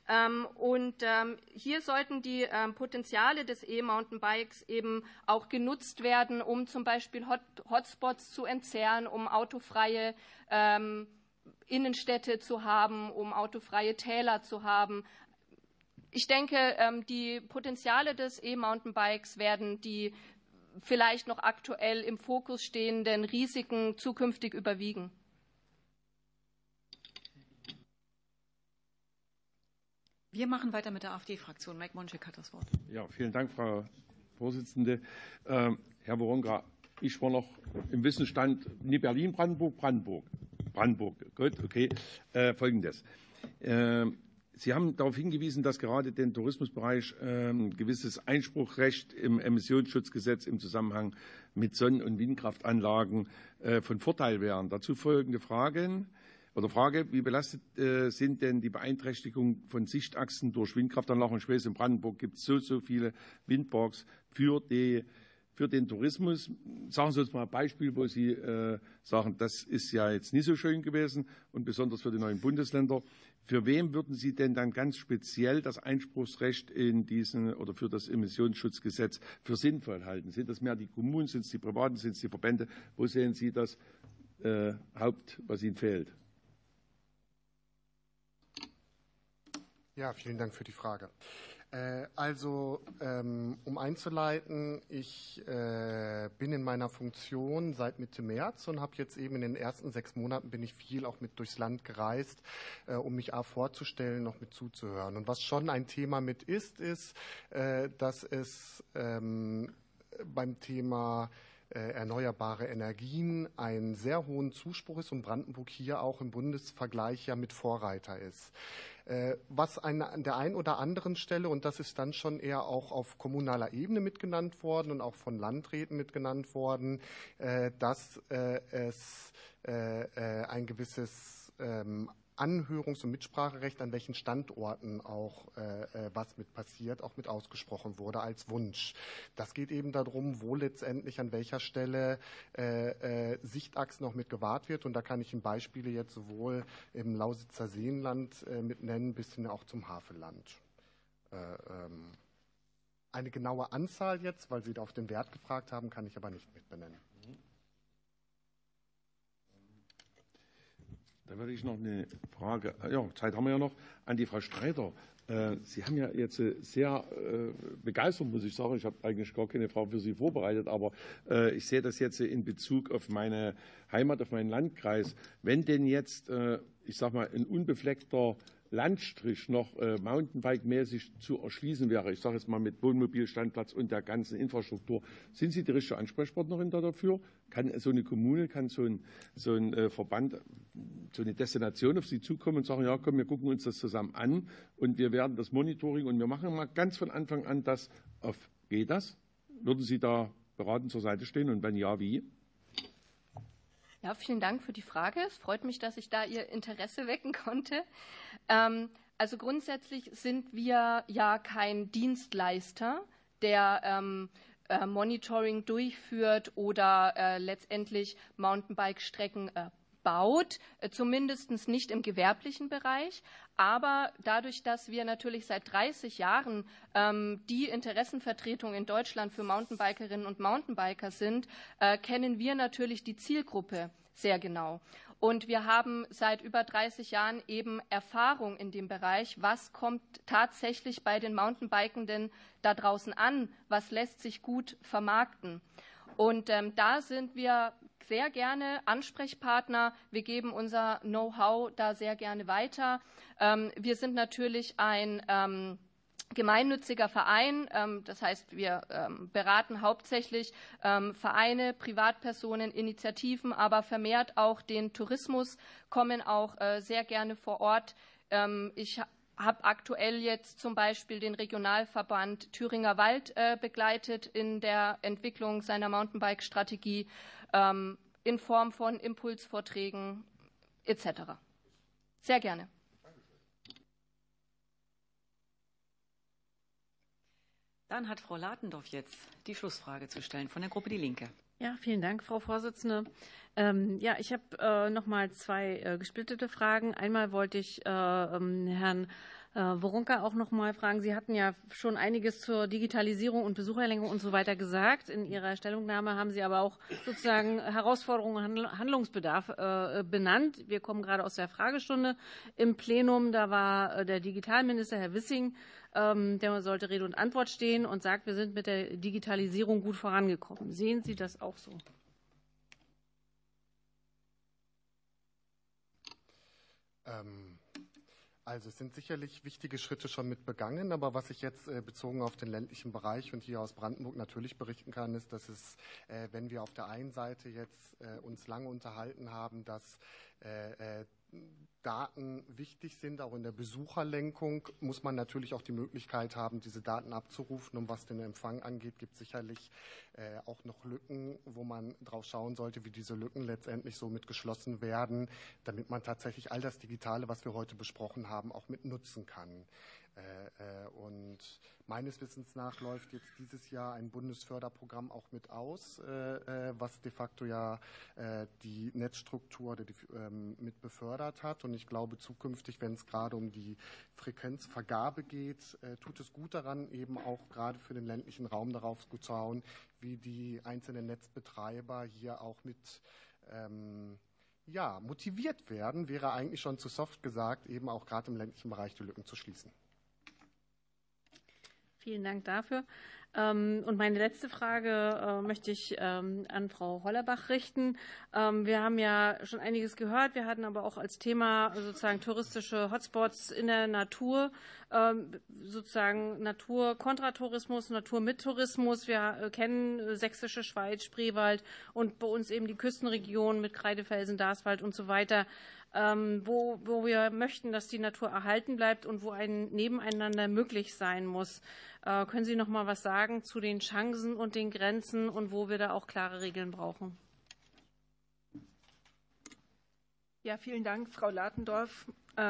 Hier sollten die Potenziale des E-Mountainbikes eben auch genutzt werden, um zum Beispiel Hotspots zu entzerren, um autofreie Innenstädte zu haben, um autofreie Täler zu haben. Ich denke, die Potenziale des E-Mountainbikes werden die vielleicht noch aktuell im Fokus stehenden Risiken zukünftig überwiegen. Wir machen weiter mit der AfD-Fraktion. Mike Monschek hat das Wort. Ja, vielen Dank, Frau Vorsitzende. Herr Woronka, ich war noch im Wissensstand, nie Berlin, Brandenburg. Gut, okay. Folgendes. Sie haben darauf hingewiesen, dass gerade den Tourismusbereich ein gewisses Einspruchrecht im Emissionsschutzgesetz im Zusammenhang mit Sonnen- und Windkraftanlagen von Vorteil wären. Dazu folgende Frage, wie belastet sind denn die Beeinträchtigung von Sichtachsen durch Windkraftanlagen? Ich weiß, in Brandenburg gibt es so viele Windparks für für den Tourismus. Sagen Sie uns mal ein Beispiel, wo Sie sagen, das ist ja jetzt nicht so schön gewesen und besonders für die neuen Bundesländer. Für wen würden Sie denn dann ganz speziell das Einspruchsrecht in diesen oder für das Emissionsschutzgesetz für sinnvoll halten? Sind das mehr die Kommunen, sind es die Privaten, sind es die Verbände? Wo sehen Sie das was Ihnen fehlt? Ja, vielen Dank für die Frage. Also, um einzuleiten, ich bin in meiner Funktion seit Mitte März und habe jetzt eben in den ersten 6 Monaten bin ich viel auch mit durchs Land gereist, um mich vorzustellen, noch mit zuzuhören. Und was schon ein Thema mit ist, dass es beim Thema erneuerbare Energien einen sehr hohen Zuspruch ist und Brandenburg hier auch im Bundesvergleich ja mit Vorreiter ist. Was an der einen oder anderen Stelle, und das ist dann schon eher auch auf kommunaler Ebene mitgenannt worden und auch von Landräten mitgenannt worden, dass es ein gewisses Anhörungs- und Mitspracherecht, an welchen Standorten auch was mit passiert, auch mit ausgesprochen wurde als Wunsch. Das geht eben darum, wo letztendlich an welcher Stelle Sichtachsen noch mit gewahrt wird. Und da kann ich Ihnen Beispiele jetzt sowohl im Lausitzer Seenland mit nennen, bis hin auch zum Havelland. Eine genaue Anzahl jetzt, weil Sie da auf den Wert gefragt haben, kann ich aber nicht mit benennen. Da würde ich noch eine Frage, ja, Zeit haben wir ja noch, an die Frau Streiter. Sie haben ja jetzt sehr begeistert, muss ich sagen. Ich habe eigentlich gar keine Frage für Sie vorbereitet, aber ich sehe das jetzt in Bezug auf meine Heimat, auf meinen Landkreis. Wenn denn jetzt, ich sage mal, ein unbefleckter Landstrich noch Mountainbike-mäßig zu erschließen wäre, ich sage jetzt mal mit Wohnmobilstandplatz und der ganzen Infrastruktur, sind Sie die richtige Ansprechpartnerin da dafür? Kann so eine Kommune, kann so ein Verband, so eine Destination auf Sie zukommen und sagen, ja komm, wir gucken uns das zusammen an und wir werden das Monitoring und wir machen mal ganz von Anfang an das auf. Geht das? Würden Sie da beratend zur Seite stehen und wenn ja, wie? Ja, vielen Dank für die Frage. Es freut mich, dass ich da Ihr Interesse wecken konnte. Also grundsätzlich sind wir ja kein Dienstleister, der Monitoring durchführt oder letztendlich Mountainbike-Strecken baut, zumindest nicht im gewerblichen Bereich. Aber dadurch, dass wir natürlich seit 30 Jahren die Interessenvertretung in Deutschland für Mountainbikerinnen und Mountainbiker sind, kennen wir natürlich die Zielgruppe sehr genau. Und wir haben seit über 30 Jahren eben Erfahrung in dem Bereich, was kommt tatsächlich bei den Mountainbikenden da draußen an, was lässt sich gut vermarkten. Und da sind wir sehr gerne Ansprechpartner. Wir geben unser Know-how da sehr gerne weiter. Wir sind natürlich ein gemeinnütziger Verein. Das heißt, wir beraten hauptsächlich Vereine, Privatpersonen, Initiativen, aber vermehrt auch den Tourismus, kommen auch sehr gerne vor Ort. Ich habe aktuell jetzt zum Beispiel den Regionalverband Thüringer Wald begleitet in der Entwicklung seiner Mountainbike-Strategie in Form von Impulsvorträgen etc. Sehr gerne. Dann hat Frau Latendorf jetzt die Schlussfrage zu stellen von der Gruppe Die Linke. Ja, vielen Dank, Frau Vorsitzende. Ja, ich habe noch mal 2 gesplittete Fragen. Einmal wollte ich Herrn Woronka auch noch mal fragen. Sie hatten ja schon einiges zur Digitalisierung und Besucherlenkung und so weiter gesagt. In Ihrer Stellungnahme haben Sie aber auch sozusagen Herausforderungen und Handlungsbedarf benannt. Wir kommen gerade aus der Fragestunde im Plenum. Da war der Digitalminister, Herr Wissing, der sollte Rede und Antwort stehen und sagt, wir sind mit der Digitalisierung gut vorangekommen. Sehen Sie das auch so? Also es sind sicherlich wichtige Schritte schon mit begangen, aber was ich jetzt bezogen auf den ländlichen Bereich und hier aus Brandenburg natürlich berichten kann, ist, dass es, wenn wir auf der einen Seite jetzt uns lange unterhalten haben, dass Daten wichtig sind, auch in der Besucherlenkung, muss man natürlich auch die Möglichkeit haben, diese Daten abzurufen. Und was den Empfang angeht, gibt es sicherlich auch noch Lücken, wo man drauf schauen sollte, wie diese Lücken letztendlich so mit geschlossen werden, damit man tatsächlich all das Digitale, was wir heute besprochen haben, auch mit nutzen kann. Und Meines Wissens nach läuft jetzt dieses Jahr ein Bundesförderprogramm auch mit aus, was de facto ja die Netzstruktur mit befördert hat. Und ich glaube, zukünftig, wenn es gerade um die Frequenzvergabe geht, tut es gut daran, eben auch gerade für den ländlichen Raum darauf zu schauen, wie die einzelnen Netzbetreiber hier auch mit motiviert werden, wäre eigentlich schon zu soft gesagt, eben auch gerade im ländlichen Bereich die Lücken zu schließen. Vielen Dank dafür. Und meine letzte Frage möchte ich an Frau Hollerbach richten. Wir haben ja schon einiges gehört. Wir hatten aber auch als Thema sozusagen touristische Hotspots in der Natur, sozusagen Natur kontra Tourismus, Natur mit Tourismus. Wir kennen Sächsische Schweiz, Spreewald und bei uns eben die Küstenregion mit Kreidefelsen, Darßwald und so weiter, wo wir möchten, dass die Natur erhalten bleibt und wo ein Nebeneinander möglich sein muss. Können Sie noch mal was sagen zu den Chancen und den Grenzen und wo wir da auch klare Regeln brauchen? Ja, vielen Dank, Frau Latendorf.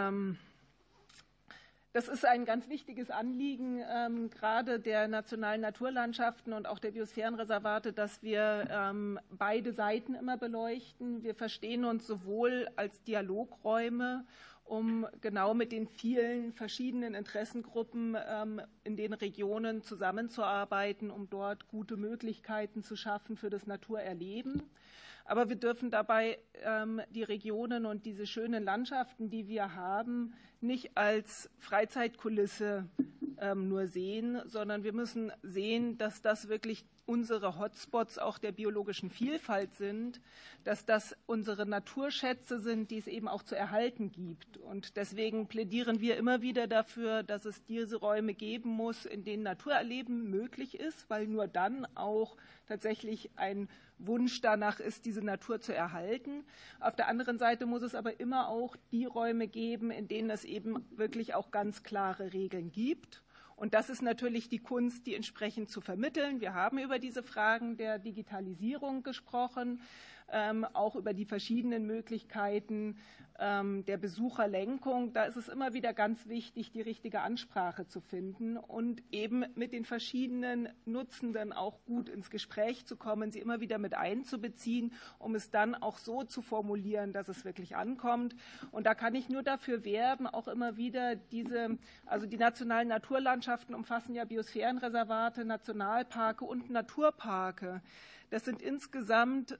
Das ist ein ganz wichtiges Anliegen, gerade der nationalen Naturlandschaften und auch der Biosphärenreservate, dass wir beide Seiten immer beleuchten. Wir verstehen uns sowohl als Dialogräume, um genau mit den vielen verschiedenen Interessengruppen in den Regionen zusammenzuarbeiten, um dort gute Möglichkeiten zu schaffen für das Naturerleben. Aber wir dürfen dabei die Regionen und diese schönen Landschaften, die wir haben, nicht als Freizeitkulisse nur sehen, sondern wir müssen sehen, dass das wirklich unsere Hotspots auch der biologischen Vielfalt sind, dass das unsere Naturschätze sind, die es eben auch zu erhalten gibt. Und deswegen plädieren wir immer wieder dafür, dass es diese Räume geben muss, in denen Naturerleben möglich ist, weil nur dann auch tatsächlich ein Wunsch danach ist, diese Natur zu erhalten. Auf der anderen Seite muss es aber immer auch die Räume geben, in denen es eben wirklich auch ganz klare Regeln gibt. Und das ist natürlich die Kunst, die entsprechend zu vermitteln. Wir haben über diese Fragen der Digitalisierung gesprochen, auch über die verschiedenen Möglichkeiten der Besucherlenkung. Da ist es immer wieder ganz wichtig, die richtige Ansprache zu finden und eben mit den verschiedenen Nutzenden auch gut ins Gespräch zu kommen, sie immer wieder mit einzubeziehen, um es dann auch so zu formulieren, dass es wirklich ankommt. Und da kann ich nur dafür werben, auch immer wieder die nationalen Naturlandschaften umfassen ja Biosphärenreservate, Nationalparke und Naturparke. Das sind insgesamt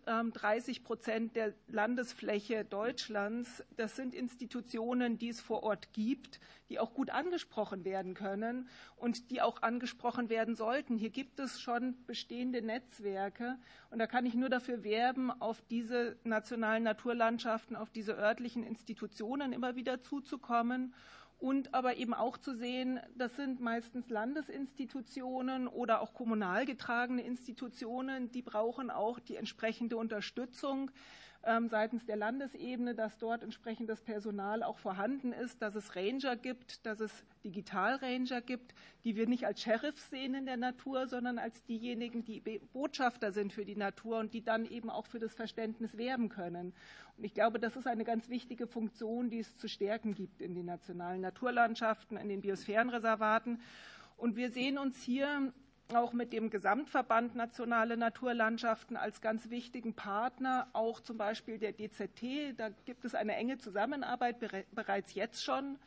30% der Landesfläche Deutschlands. Das sind Institutionen, die es vor Ort gibt, die auch gut angesprochen werden können und die auch angesprochen werden sollten. Hier gibt es schon bestehende Netzwerke und da kann ich nur dafür werben, auf diese nationalen Naturlandschaften, auf diese örtlichen Institutionen immer wieder zuzukommen. Und aber eben auch zu sehen, das sind meistens Landesinstitutionen oder auch kommunal getragene Institutionen, die brauchen auch die entsprechende Unterstützung seitens der Landesebene, dass dort entsprechendes Personal auch vorhanden ist, dass es Ranger gibt, dass es Digitalranger gibt, die wir nicht als Sheriffs sehen in der Natur, sondern als diejenigen, die Botschafter sind für die Natur und die dann eben auch für das Verständnis werben können. Und ich glaube, das ist eine ganz wichtige Funktion, die es zu stärken gibt in den nationalen Naturlandschaften, in den Biosphärenreservaten. Und wir sehen uns hier auch mit dem Gesamtverband Nationale Naturlandschaften als ganz wichtigen Partner, auch zum Beispiel der DZT. Da gibt es eine enge Zusammenarbeit bereits jetzt schon.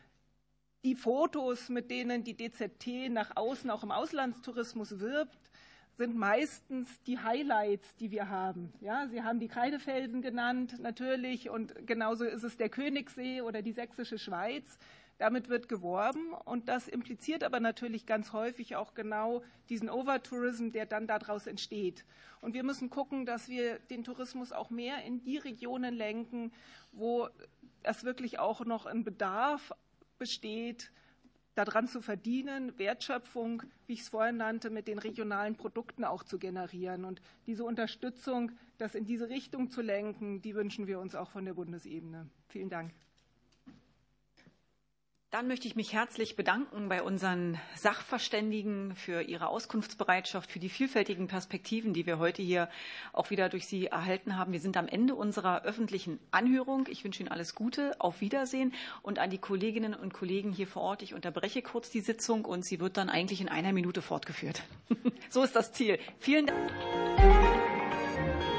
Die Fotos, mit denen die DZT nach außen auch im Auslandstourismus wirbt, sind meistens die Highlights, die wir haben. Ja, Sie haben die Kreidefelsen genannt, natürlich, und genauso ist es der Königssee oder die Sächsische Schweiz. Damit wird geworben und das impliziert aber natürlich ganz häufig auch genau diesen Overtourism, der dann daraus entsteht. Und wir müssen gucken, dass wir den Tourismus auch mehr in die Regionen lenken, wo es wirklich auch noch ein Bedarf besteht, daran zu verdienen, Wertschöpfung, wie ich es vorhin nannte, mit den regionalen Produkten auch zu generieren. Und diese Unterstützung, das in diese Richtung zu lenken, die wünschen wir uns auch von der Bundesebene. Vielen Dank. Dann möchte ich mich herzlich bedanken bei unseren Sachverständigen für ihre Auskunftsbereitschaft, für die vielfältigen Perspektiven, die wir heute hier auch wieder durch Sie erhalten haben. Wir sind am Ende unserer öffentlichen Anhörung. Ich wünsche Ihnen alles Gute, auf Wiedersehen. Und an die Kolleginnen und Kollegen hier vor Ort, ich unterbreche kurz die Sitzung und sie wird dann eigentlich in 1 Minute fortgeführt. So ist das Ziel. Vielen Dank.